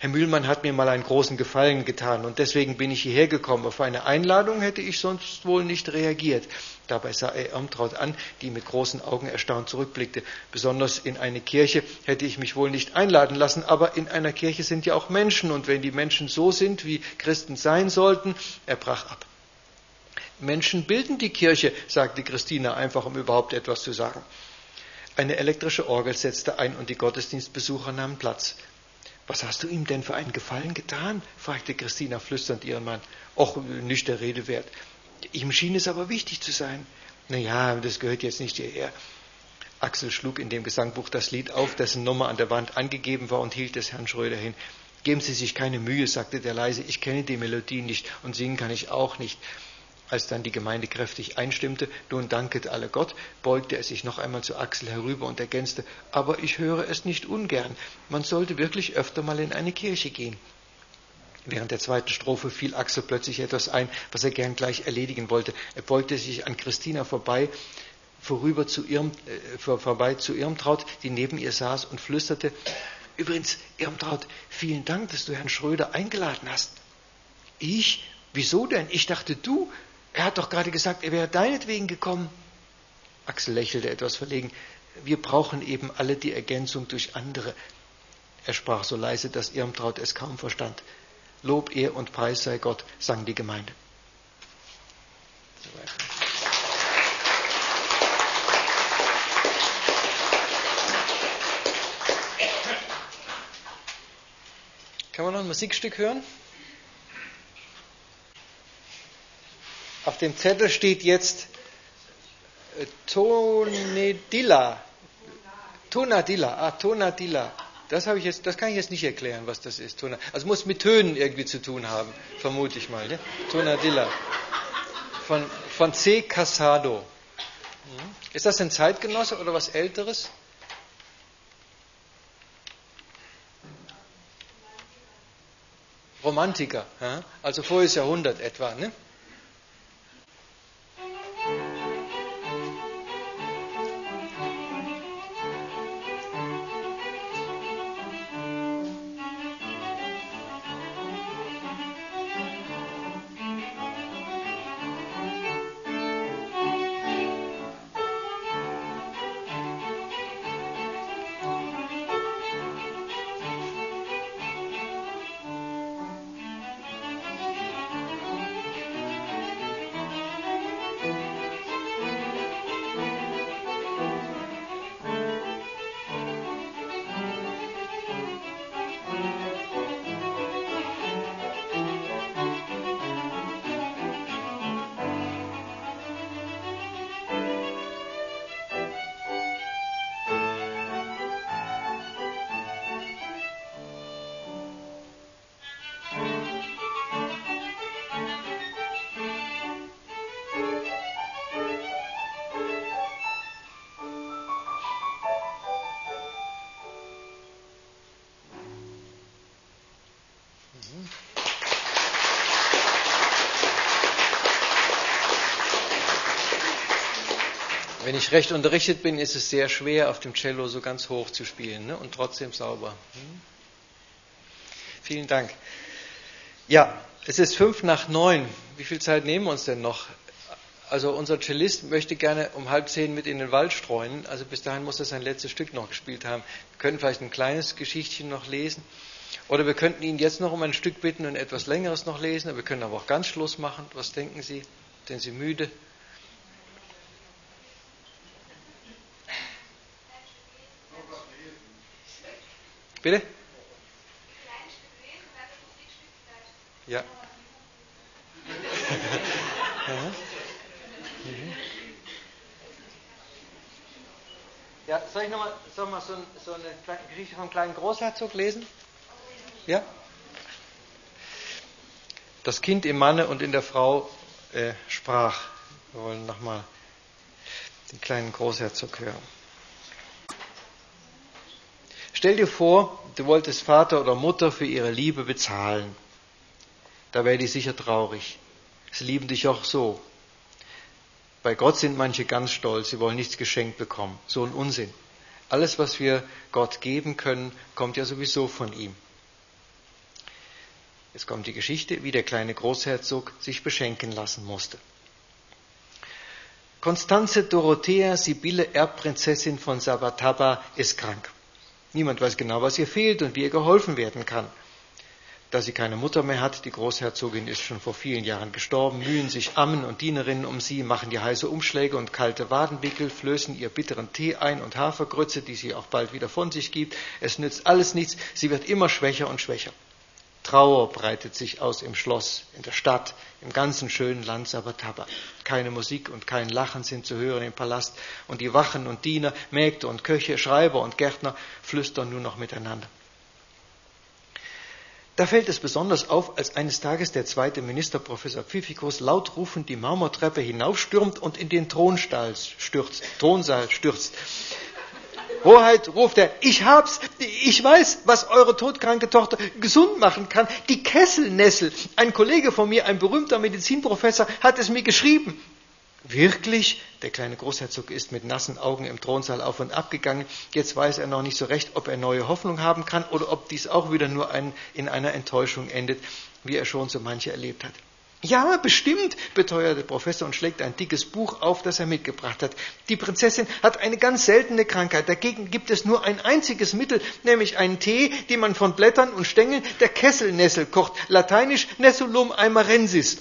Herr Mühlmann hat mir mal einen großen Gefallen getan und deswegen bin ich hierher gekommen. Auf eine Einladung hätte ich sonst wohl nicht reagiert. Dabei sah er Irmtraut an, die mit großen Augen erstaunt zurückblickte. Besonders in eine Kirche hätte ich mich wohl nicht einladen lassen, aber in einer Kirche sind ja auch Menschen und wenn die Menschen so sind, wie Christen sein sollten, er brach ab. Menschen bilden die Kirche, sagte Christina einfach, um überhaupt etwas zu sagen. Eine elektrische Orgel setzte ein und die Gottesdienstbesucher nahmen Platz. »Was hast du ihm denn für einen Gefallen getan?« fragte Christina flüsternd ihren Mann. »Och, nicht der Rede wert. Ihm schien es aber wichtig zu sein.« »Na ja, das gehört jetzt nicht hierher.« Axel schlug in dem Gesangbuch das Lied auf, dessen Nummer an der Wand angegeben war und hielt es Herrn Schröder hin. »Geben Sie sich keine Mühe«, sagte der leise, »ich kenne die Melodie nicht und singen kann ich auch nicht.« Als dann die Gemeinde kräftig einstimmte, nun danket alle Gott, beugte er sich noch einmal zu Axel herüber und ergänzte, aber ich höre es nicht ungern, man sollte wirklich öfter mal in eine Kirche gehen. Während der zweiten Strophe fiel Axel plötzlich etwas ein, was er gern gleich erledigen wollte. Er beugte sich an Christina vorbei, vorüber zu Irm, äh, vor, vorbei zu Irmtraut, die neben ihr saß und flüsterte, übrigens, Irmtraut, vielen Dank, dass du Herrn Schröder eingeladen hast. Ich? Wieso denn? Ich dachte, du... Er hat doch gerade gesagt, er wäre deinetwegen gekommen. Axel lächelte etwas verlegen. Wir brauchen eben alle die Ergänzung durch andere. Er sprach so leise, dass Irmtraut es kaum verstand. Lob, Ehr und Preis sei Gott, sang die Gemeinde. Kann man noch ein Musikstück hören? Auf dem Zettel steht jetzt äh, Tonedilla. Tonadilla. Ah, Tonadilla. Das habe ich jetzt, das kann ich jetzt nicht erklären, was das ist. Also muss mit Tönen irgendwie zu tun haben, vermute ich mal. Ja? Tonadilla. Von, von C. Casado. Ist das ein Zeitgenosse oder was Älteres? Romantiker. Ja? Also voriges Jahrhundert etwa, ne? Wenn ich recht unterrichtet bin, ist es sehr schwer, auf dem Cello so ganz hoch zu spielen, ne? Und trotzdem sauber. Hm? Vielen Dank. Ja, es ist fünf nach neun. Wie viel Zeit nehmen wir uns denn noch? Also unser Cellist möchte gerne um halb zehn mit in den Wald streuen. Also bis dahin muss er sein letztes Stück noch gespielt haben. Wir können vielleicht ein kleines Geschichtchen noch lesen. Oder wir könnten ihn jetzt noch um ein Stück bitten und etwas Längeres noch lesen. Wir können aber auch ganz Schluss machen. Was denken Sie? Sind Sie müde? Bitte? Ja. Ja, soll ich nochmal soll mal so, so eine Geschichte vom kleinen Großherzog lesen? Ja? Das Kind im Manne und in der Frau äh, sprach. Wir wollen nochmal den kleinen Großherzog hören. Stell dir vor, du wolltest Vater oder Mutter für ihre Liebe bezahlen. Da wäre die sicher traurig. Sie lieben dich auch so. Bei Gott sind manche ganz stolz, sie wollen nichts geschenkt bekommen. So ein Unsinn. Alles, was wir Gott geben können, kommt ja sowieso von ihm. Jetzt kommt die Geschichte, wie der kleine Großherzog sich beschenken lassen musste. Constanze Dorothea Sibylle Erbprinzessin von Sabataba ist krank. Niemand weiß genau, was ihr fehlt und wie ihr geholfen werden kann. Da sie keine Mutter mehr hat, die Großherzogin ist schon vor vielen Jahren gestorben, mühen sich Ammen und Dienerinnen um sie, machen die heiße Umschläge und kalte Wadenwickel, flößen ihr bitteren Tee ein und Hafergrütze, die sie auch bald wieder von sich gibt. Es nützt alles nichts, sie wird immer schwächer und schwächer. Trauer breitet sich aus im Schloss, in der Stadt, im ganzen schönen Land Sabataba. Keine Musik und kein Lachen sind zu hören im Palast und die Wachen und Diener, Mägde und Köche, Schreiber und Gärtner flüstern nur noch miteinander. Da fällt es besonders auf, als eines Tages der zweite Minister, Professor Pfiffikus, laut rufend die Marmortreppe hinaufstürmt und in den Thronsaal stürzt. Thronsaal stürzt. Hoheit, ruft er, ich hab's, ich weiß, was eure todkranke Tochter gesund machen kann. Die Kesselnessel. Ein Kollege von mir, ein berühmter Medizinprofessor, hat es mir geschrieben. Wirklich? Der kleine Großherzog ist mit nassen Augen im Thronsaal auf und ab gegangen. Jetzt weiß er noch nicht so recht, ob er neue Hoffnung haben kann oder ob dies auch wieder nur ein, in einer Enttäuschung endet, wie er schon so manche erlebt hat. Ja, bestimmt, beteuert der Professor und schlägt ein dickes Buch auf, das er mitgebracht hat. Die Prinzessin hat eine ganz seltene Krankheit. Dagegen gibt es nur ein einziges Mittel, nämlich einen Tee, den man von Blättern und Stängeln der Kesselnessel kocht, lateinisch Nessulum aimarensis.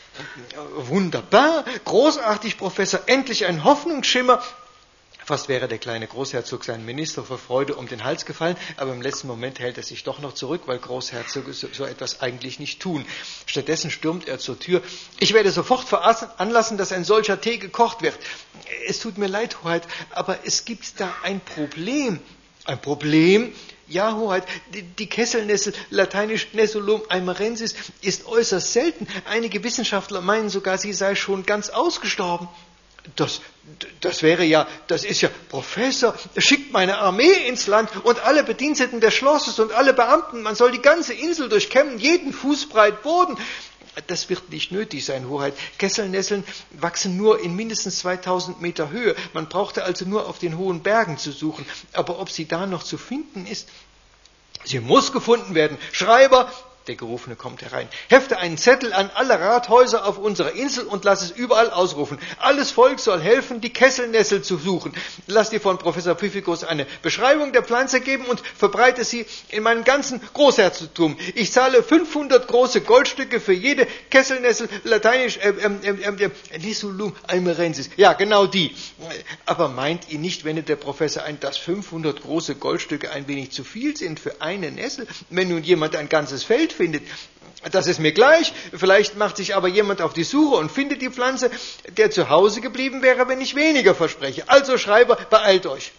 Wunderbar, großartig, Professor, endlich ein Hoffnungsschimmer. Fast wäre der kleine Großherzog seinem Minister vor Freude um den Hals gefallen, aber im letzten Moment hält er sich doch noch zurück, weil Großherzöge so, so etwas eigentlich nicht tun. Stattdessen stürmt er zur Tür. Ich werde sofort veranlassen, dass ein solcher Tee gekocht wird. Es tut mir leid, Hoheit, aber es gibt da ein Problem. Ein Problem? Ja, Hoheit, die, die Kesselnessel, lateinisch Nessulum aimarensis, ist äußerst selten. Einige Wissenschaftler meinen sogar, sie sei schon ganz ausgestorben. Das, das wäre ja, das ist ja, Professor, schickt meine Armee ins Land und alle Bediensteten des Schlosses und alle Beamten, man soll die ganze Insel durchkämmen, jeden Fußbreit Boden. Das wird nicht nötig sein, Hoheit. Kesselnesseln wachsen nur in mindestens zweitausend Meter Höhe. Man brauchte also nur auf den hohen Bergen zu suchen. Aber ob sie da noch zu finden ist? Sie muss gefunden werden. Schreiber, der Gerufene kommt herein, hefte einen Zettel an alle Rathäuser auf unserer Insel und lass es überall ausrufen. Alles Volk soll helfen, die Kesselnessel zu suchen. Lass dir von Professor Pfiffikus eine Beschreibung der Pflanze geben und verbreite sie in meinem ganzen Großherzogtum. Ich zahle fünfhundert große Goldstücke für jede Kesselnessel, lateinisch äh, äh, äh, äh, Nessulum aimarensis. Ja, genau die. Aber meint ihr nicht, wendet der Professor ein, dass fünfhundert große Goldstücke ein wenig zu viel sind für eine Nessel? Wenn nun jemand ein ganzes Feld findet, das ist mir gleich. Vielleicht macht sich aber jemand auf die Suche und findet die Pflanze, der zu Hause geblieben wäre, wenn ich weniger verspreche. Also Schreiber, beeilt euch.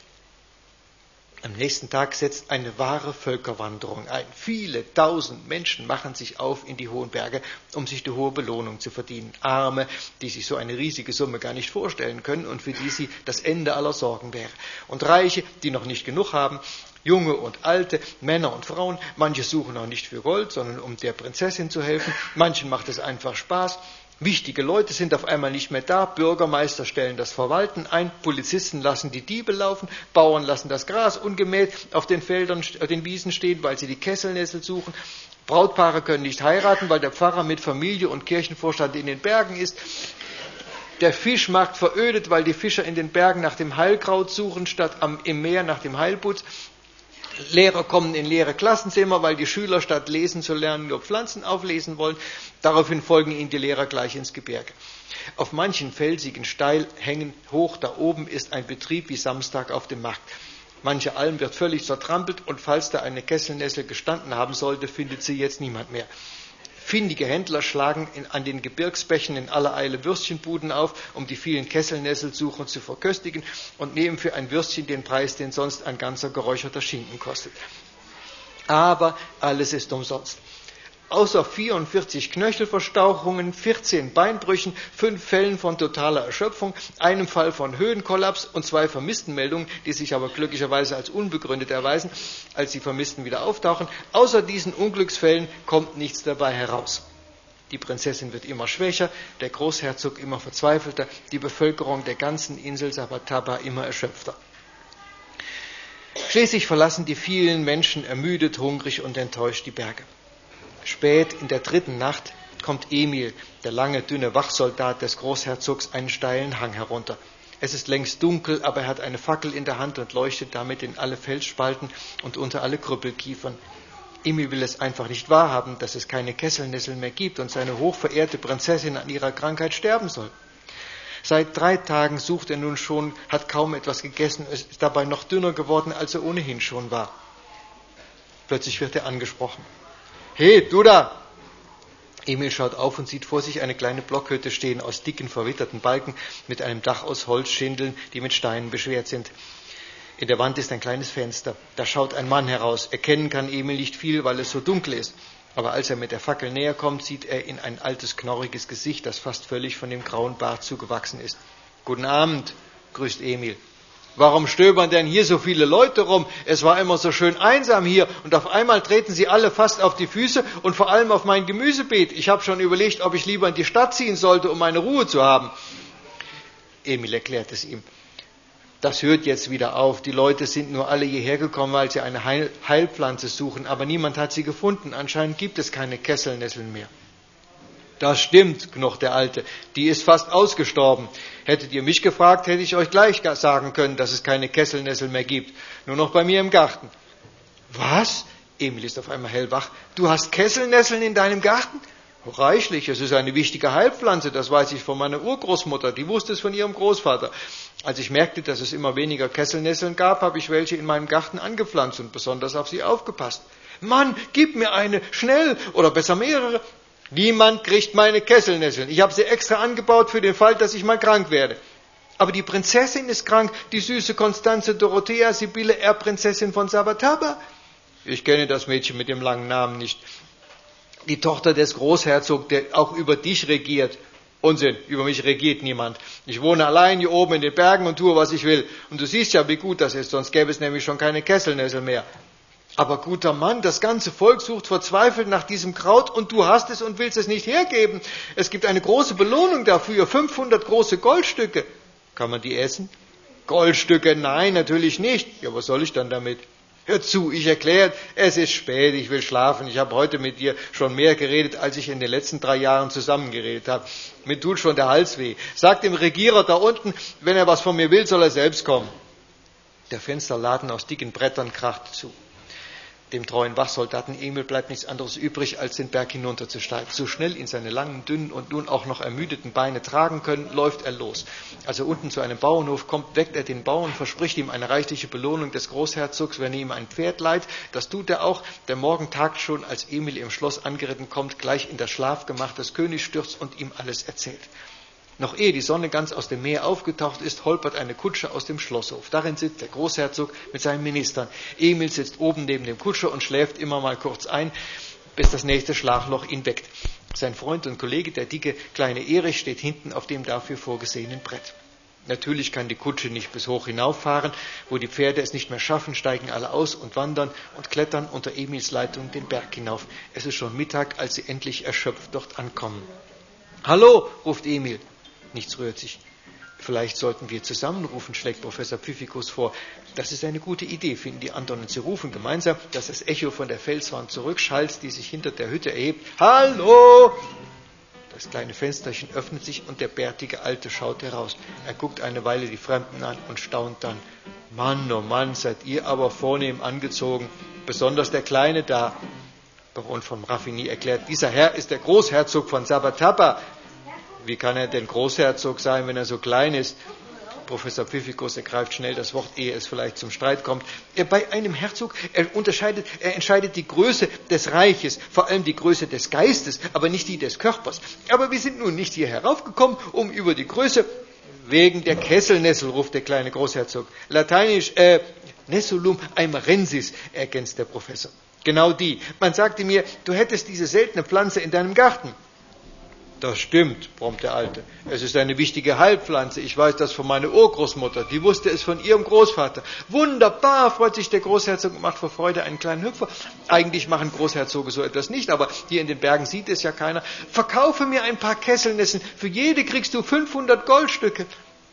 Am nächsten Tag setzt eine wahre Völkerwanderung ein. Viele tausend Menschen machen sich auf in die hohen Berge, um sich die hohe Belohnung zu verdienen. Arme, die sich so eine riesige Summe gar nicht vorstellen können und für die sie das Ende aller Sorgen wäre. Und Reiche, die noch nicht genug haben, Junge und Alte, Männer und Frauen, manche suchen auch nicht für Gold, sondern um der Prinzessin zu helfen, manchen macht es einfach Spaß. Wichtige Leute sind auf einmal nicht mehr da, Bürgermeister stellen das Verwalten ein, Polizisten lassen die Diebe laufen, Bauern lassen das Gras ungemäht auf den Feldern, auf den Wiesen stehen, weil sie die Kesselnessel suchen. Brautpaare können nicht heiraten, weil der Pfarrer mit Familie und Kirchenvorstand in den Bergen ist. Der Fischmarkt verödet, weil die Fischer in den Bergen nach dem Heilkraut suchen, statt am, im Meer nach dem Heilputz. Lehrer kommen in leere Klassenzimmer, weil die Schüler statt lesen zu lernen nur Pflanzen auflesen wollen. Daraufhin folgen ihnen die Lehrer gleich ins Gebirge. Auf manchen felsigen Steilhängen hoch da oben ist ein Betrieb wie Samstag auf dem Markt. Manche Alm wird völlig zertrampelt und falls da eine Kesselnessel gestanden haben sollte, findet sie jetzt niemand mehr. Findige Händler schlagen in, an den Gebirgsbächen in aller Eile Würstchenbuden auf, um die vielen Kesselnesselsucher zu verköstigen und nehmen für ein Würstchen den Preis, den sonst ein ganzer geräucherter Schinken kostet. Aber alles ist umsonst. Außer vierundvierzig Knöchelverstauchungen, vierzehn Beinbrüchen, fünf Fällen von totaler Erschöpfung, einem Fall von Höhenkollaps und zwei Vermisstenmeldungen, die sich aber glücklicherweise als unbegründet erweisen, als die Vermissten wieder auftauchen. Außer diesen Unglücksfällen kommt nichts dabei heraus. Die Prinzessin wird immer schwächer, der Großherzog immer verzweifelter, die Bevölkerung der ganzen Insel Sabataba immer erschöpfter. Schließlich verlassen die vielen Menschen ermüdet, hungrig und enttäuscht die Berge. Spät in der dritten Nacht kommt Emil, der lange, dünne Wachsoldat des Großherzogs, einen steilen Hang herunter. Es ist längst dunkel, aber er hat eine Fackel in der Hand und leuchtet damit in alle Felsspalten und unter alle Krüppelkiefern. Emil will es einfach nicht wahrhaben, dass es keine Kesselnesseln mehr gibt und seine hochverehrte Prinzessin an ihrer Krankheit sterben soll. Seit drei Tagen sucht er nun schon, hat kaum etwas gegessen, ist dabei noch dünner geworden, als er ohnehin schon war. Plötzlich wird er angesprochen. »Hey, du da!« Emil schaut auf und sieht vor sich eine kleine Blockhütte stehen aus dicken, verwitterten Balken mit einem Dach aus Holzschindeln, die mit Steinen beschwert sind. In der Wand ist ein kleines Fenster. Da schaut ein Mann heraus. Erkennen kann Emil nicht viel, weil es so dunkel ist. Aber als er mit der Fackel näher kommt, sieht er in ein altes, knorriges Gesicht, das fast völlig von dem grauen Bart zugewachsen ist. »Guten Abend«, grüßt Emil. »Warum stöbern denn hier so viele Leute rum? Es war immer so schön einsam hier und auf einmal treten sie alle fast auf die Füße und vor allem auf mein Gemüsebeet. Ich habe schon überlegt, ob ich lieber in die Stadt ziehen sollte, um meine Ruhe zu haben.« Emil erklärt es ihm. Das hört jetzt wieder auf. Die Leute sind nur alle hierher gekommen, weil sie eine Heil- Heilpflanze suchen, aber niemand hat sie gefunden. Anscheinend gibt es keine Kesselnesseln mehr. »Das stimmt«, knurrt der Alte, »die ist fast ausgestorben. Hättet ihr mich gefragt, hätte ich euch gleich sagen können, dass es keine Kesselnessel mehr gibt. Nur noch bei mir im Garten.« »Was?« Emil ist auf einmal hellwach. »Du hast Kesselnesseln in deinem Garten?« »Reichlich, es ist eine wichtige Heilpflanze, das weiß ich von meiner Urgroßmutter, die wusste es von ihrem Großvater. Als ich merkte, dass es immer weniger Kesselnesseln gab, habe ich welche in meinem Garten angepflanzt und besonders auf sie aufgepasst.« »Mann, gib mir eine, schnell, oder besser mehrere.« »Niemand kriegt meine Kesselnesseln. Ich habe sie extra angebaut für den Fall, dass ich mal krank werde.« »Aber die Prinzessin ist krank, die süße Konstanze Dorothea Sibylle, Erbprinzessin von Sabataba.« »Ich kenne das Mädchen mit dem langen Namen nicht.« »Die Tochter des Großherzogs, der auch über dich regiert.« »Unsinn, über mich regiert niemand. Ich wohne allein hier oben in den Bergen und tue, was ich will. Und du siehst ja, wie gut das ist, sonst gäbe es nämlich schon keine Kesselnessel mehr.« »Aber guter Mann, das ganze Volk sucht verzweifelt nach diesem Kraut und du hast es und willst es nicht hergeben. Es gibt eine große Belohnung dafür, fünfhundert große Goldstücke.« »Kann man die essen?« »Goldstücke? Nein, natürlich nicht.« »Ja, was soll ich dann damit?« »Hör zu, ich erkläre, es ist spät, ich will schlafen. Ich habe heute mit dir schon mehr geredet, als ich in den letzten drei Jahren zusammengeredet habe. Mir tut schon der Hals weh. Sag dem Regierer da unten, wenn er was von mir will, soll er selbst kommen.« Der Fensterladen aus dicken Brettern kracht zu. Dem treuen Wachsoldaten Emil bleibt nichts anderes übrig, als den Berg hinunterzusteigen. So schnell ihn seine langen, dünnen und nun auch noch ermüdeten Beine tragen können, läuft er los. Als er unten zu einem Bauernhof kommt, weckt er den Bauern, verspricht ihm eine reichliche Belohnung des Großherzogs, wenn er ihm ein Pferd leiht. Das tut er auch. Der Morgen tagt schon, als Emil im Schloss angeritten kommt, gleich in das Schlafgemach des Königs stürzt und ihm alles erzählt. Noch ehe die Sonne ganz aus dem Meer aufgetaucht ist, holpert eine Kutsche aus dem Schlosshof. Darin sitzt der Großherzog mit seinen Ministern. Emil sitzt oben neben dem Kutscher und schläft immer mal kurz ein, bis das nächste Schlafloch ihn weckt. Sein Freund und Kollege, der dicke kleine Erich, steht hinten auf dem dafür vorgesehenen Brett. Natürlich kann die Kutsche nicht bis hoch hinauffahren. Wo die Pferde es nicht mehr schaffen, steigen alle aus und wandern und klettern unter Emils Leitung den Berg hinauf. Es ist schon Mittag, als sie endlich erschöpft dort ankommen. »Hallo«, ruft Emil. Nichts rührt sich. »Vielleicht sollten wir zusammenrufen«, schlägt Professor Pfiffikus vor. »Das ist eine gute Idee«, finden die anderen. Sie rufen gemeinsam, dass das Echo von der Felswand zurückschallt, die sich hinter der Hütte erhebt. »Hallo!« Das kleine Fensterchen öffnet sich und der bärtige Alte schaut heraus. Er guckt eine Weile die Fremden an und staunt dann. »Mann, oh Mann, seid ihr aber vornehm angezogen, besonders der Kleine da.« Baron von Raffigny erklärt, dieser Herr ist der Großherzog von Sabataba. »Wie kann er denn Großherzog sein, wenn er so klein ist?« Professor Pfiffikus ergreift schnell das Wort, ehe es vielleicht zum Streit kommt. Er bei einem Herzog, er unterscheidet, er entscheidet die Größe des Reiches, vor allem die Größe des Geistes, aber nicht die des Körpers. Aber wir sind nun nicht hier heraufgekommen, um über die Größe... »Wegen der Kesselnessel«, ruft der kleine Großherzog. »Lateinisch, äh, Nessulum aimarensis«, ergänzt der Professor. »Genau die. Man sagte mir, du hättest diese seltene Pflanze in deinem Garten.« »Das stimmt«, brummt der Alte. »Es ist eine wichtige Heilpflanze. Ich weiß das von meiner Urgroßmutter. Die wusste es von ihrem Großvater.« »Wunderbar«, freut sich der Großherzog und macht vor Freude einen kleinen Hüpfer. Eigentlich machen Großherzoge so etwas nicht, aber hier in den Bergen sieht es ja keiner. »Verkaufe mir ein paar Kesselnesseln. Für jede kriegst du fünfhundert Goldstücke.«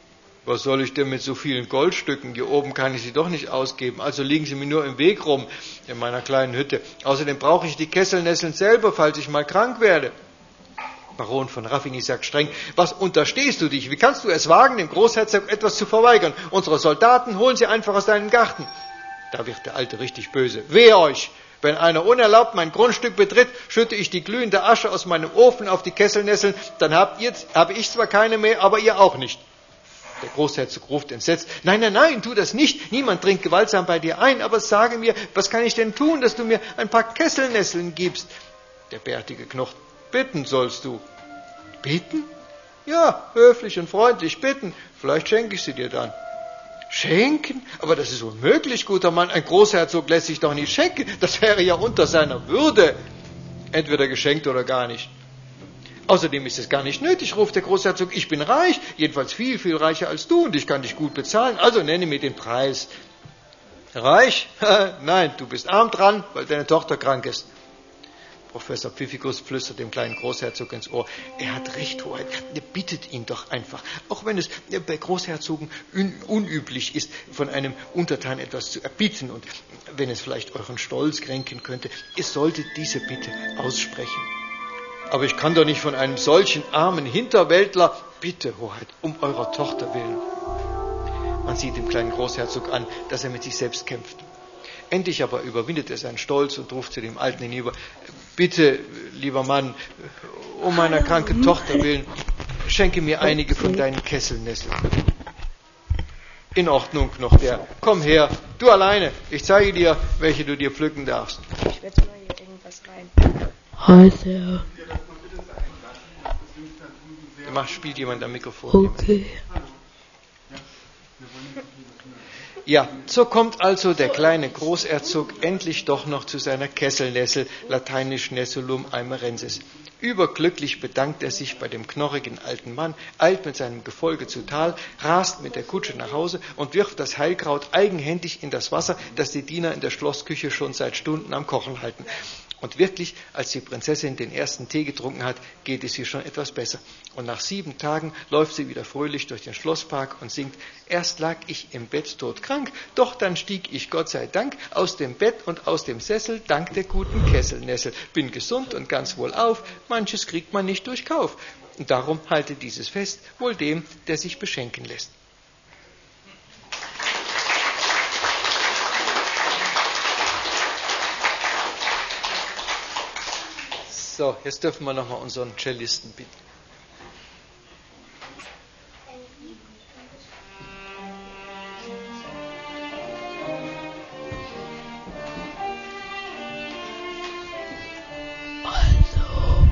was soll ich denn mit so vielen Goldstücken? Hier oben kann ich sie doch nicht ausgeben, also liegen sie mir nur im Weg rum in meiner kleinen Hütte. Außerdem brauche ich die Kesselnesseln selber, falls ich mal krank werde. Baron von Raffigny sagt streng, was unterstehst du dich? Wie kannst du es wagen, dem Großherzog etwas zu verweigern? Unsere Soldaten holen sie einfach aus deinem Garten. Da wird der Alte richtig böse. Wehe euch! Wenn einer unerlaubt mein Grundstück betritt, schütte ich die glühende Asche aus meinem Ofen auf die Kesselnesseln, dann habt ihr, habe ich zwar keine mehr, aber ihr auch nicht. Der Großherzog ruft entsetzt, nein, nein, nein, tu das nicht, niemand dringt gewaltsam bei dir ein, aber sage mir, was kann ich denn tun, dass du mir ein paar Kesselnesseln gibst? Der Bärtige knurrt, bitten sollst du. Bitten? Ja, höflich und freundlich bitten, vielleicht schenke ich sie dir dann. Schenken? Aber das ist unmöglich, guter Mann. Ein Großherzog lässt sich doch nicht schenken. Das wäre ja unter seiner Würde. Entweder geschenkt oder gar nicht. Außerdem ist es gar nicht nötig, ruft der Großherzog. Ich bin reich, jedenfalls viel, viel reicher als du und ich kann dich gut bezahlen. Also nenne mir den Preis. Reich? Nein, du bist arm dran, weil deine Tochter krank ist. Professor Pfiffikus flüstert dem kleinen Großherzog ins Ohr. Er hat recht, Hoheit. Bittet ihn doch einfach. Auch wenn es bei Großherzogen un- unüblich ist, von einem Untertan etwas zu erbitten und wenn es vielleicht euren Stolz kränken könnte, ihr solltet diese Bitte aussprechen. Aber ich kann doch nicht von einem solchen armen Hinterwäldler, bitte, Hoheit, um eurer Tochter willen. Man sieht dem kleinen Großherzog an, dass er mit sich selbst kämpft. Endlich aber überwindet er seinen Stolz und ruft zu dem Alten hinüber, bitte, lieber Mann, um meiner kranken Tochter willen, schenke mir einige von deinen Kesselnesseln. In Ordnung, noch der. Komm her, du alleine, ich zeige dir, welche du dir pflücken darfst. Ich werde mal hier irgendwas rein. Heute. Mach, spielt jemand am Mikrofon. Okay. Ja, so kommt also der kleine Großherzog endlich doch noch zu seiner Kesselnessel, lateinisch Nessulum aimerensis. Überglücklich bedankt er sich bei dem knorrigen alten Mann, eilt mit seinem Gefolge zu Tal, rast mit der Kutsche nach Hause und wirft das Heilkraut eigenhändig in das Wasser, das die Diener in der Schlossküche schon seit Stunden am Kochen halten. Und wirklich, als die Prinzessin den ersten Tee getrunken hat, geht es ihr schon etwas besser. Und nach sieben Tagen läuft sie wieder fröhlich durch den Schlosspark und singt, erst lag ich im Bett todkrank, doch dann stieg ich, Gott sei Dank, aus dem Bett und aus dem Sessel, dank der guten Kesselnessel. Bin gesund und ganz wohlauf, manches kriegt man nicht durch Kauf. Und darum halte dieses Fest wohl dem, der sich beschenken lässt. So, jetzt dürfen wir nochmal unseren Cellisten bitten. Also.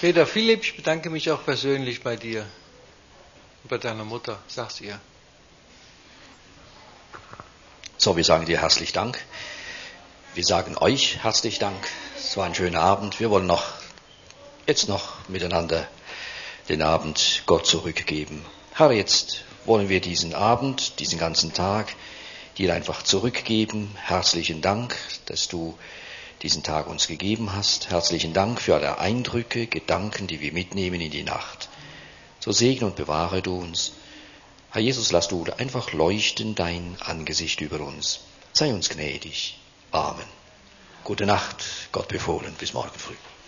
Peter Philipp, ich bedanke mich auch persönlich bei dir und bei deiner Mutter. Sag's ihr. So, wir sagen dir herzlich Dank. Wir sagen euch herzlich Dank. Es war ein schöner Abend. Wir wollen noch, jetzt noch miteinander den Abend Gott zurückgeben. Herr, jetzt wollen wir diesen Abend, diesen ganzen Tag dir einfach zurückgeben. Herzlichen Dank, dass du diesen Tag uns gegeben hast. Herzlichen Dank für alle Eindrücke, Gedanken, die wir mitnehmen in die Nacht. So segne und bewahre du uns. Herr Jesus, lass du einfach leuchten dein Angesicht über uns. Sei uns gnädig. Amen. Gute Nacht, Gott befohlen. Bis morgen früh.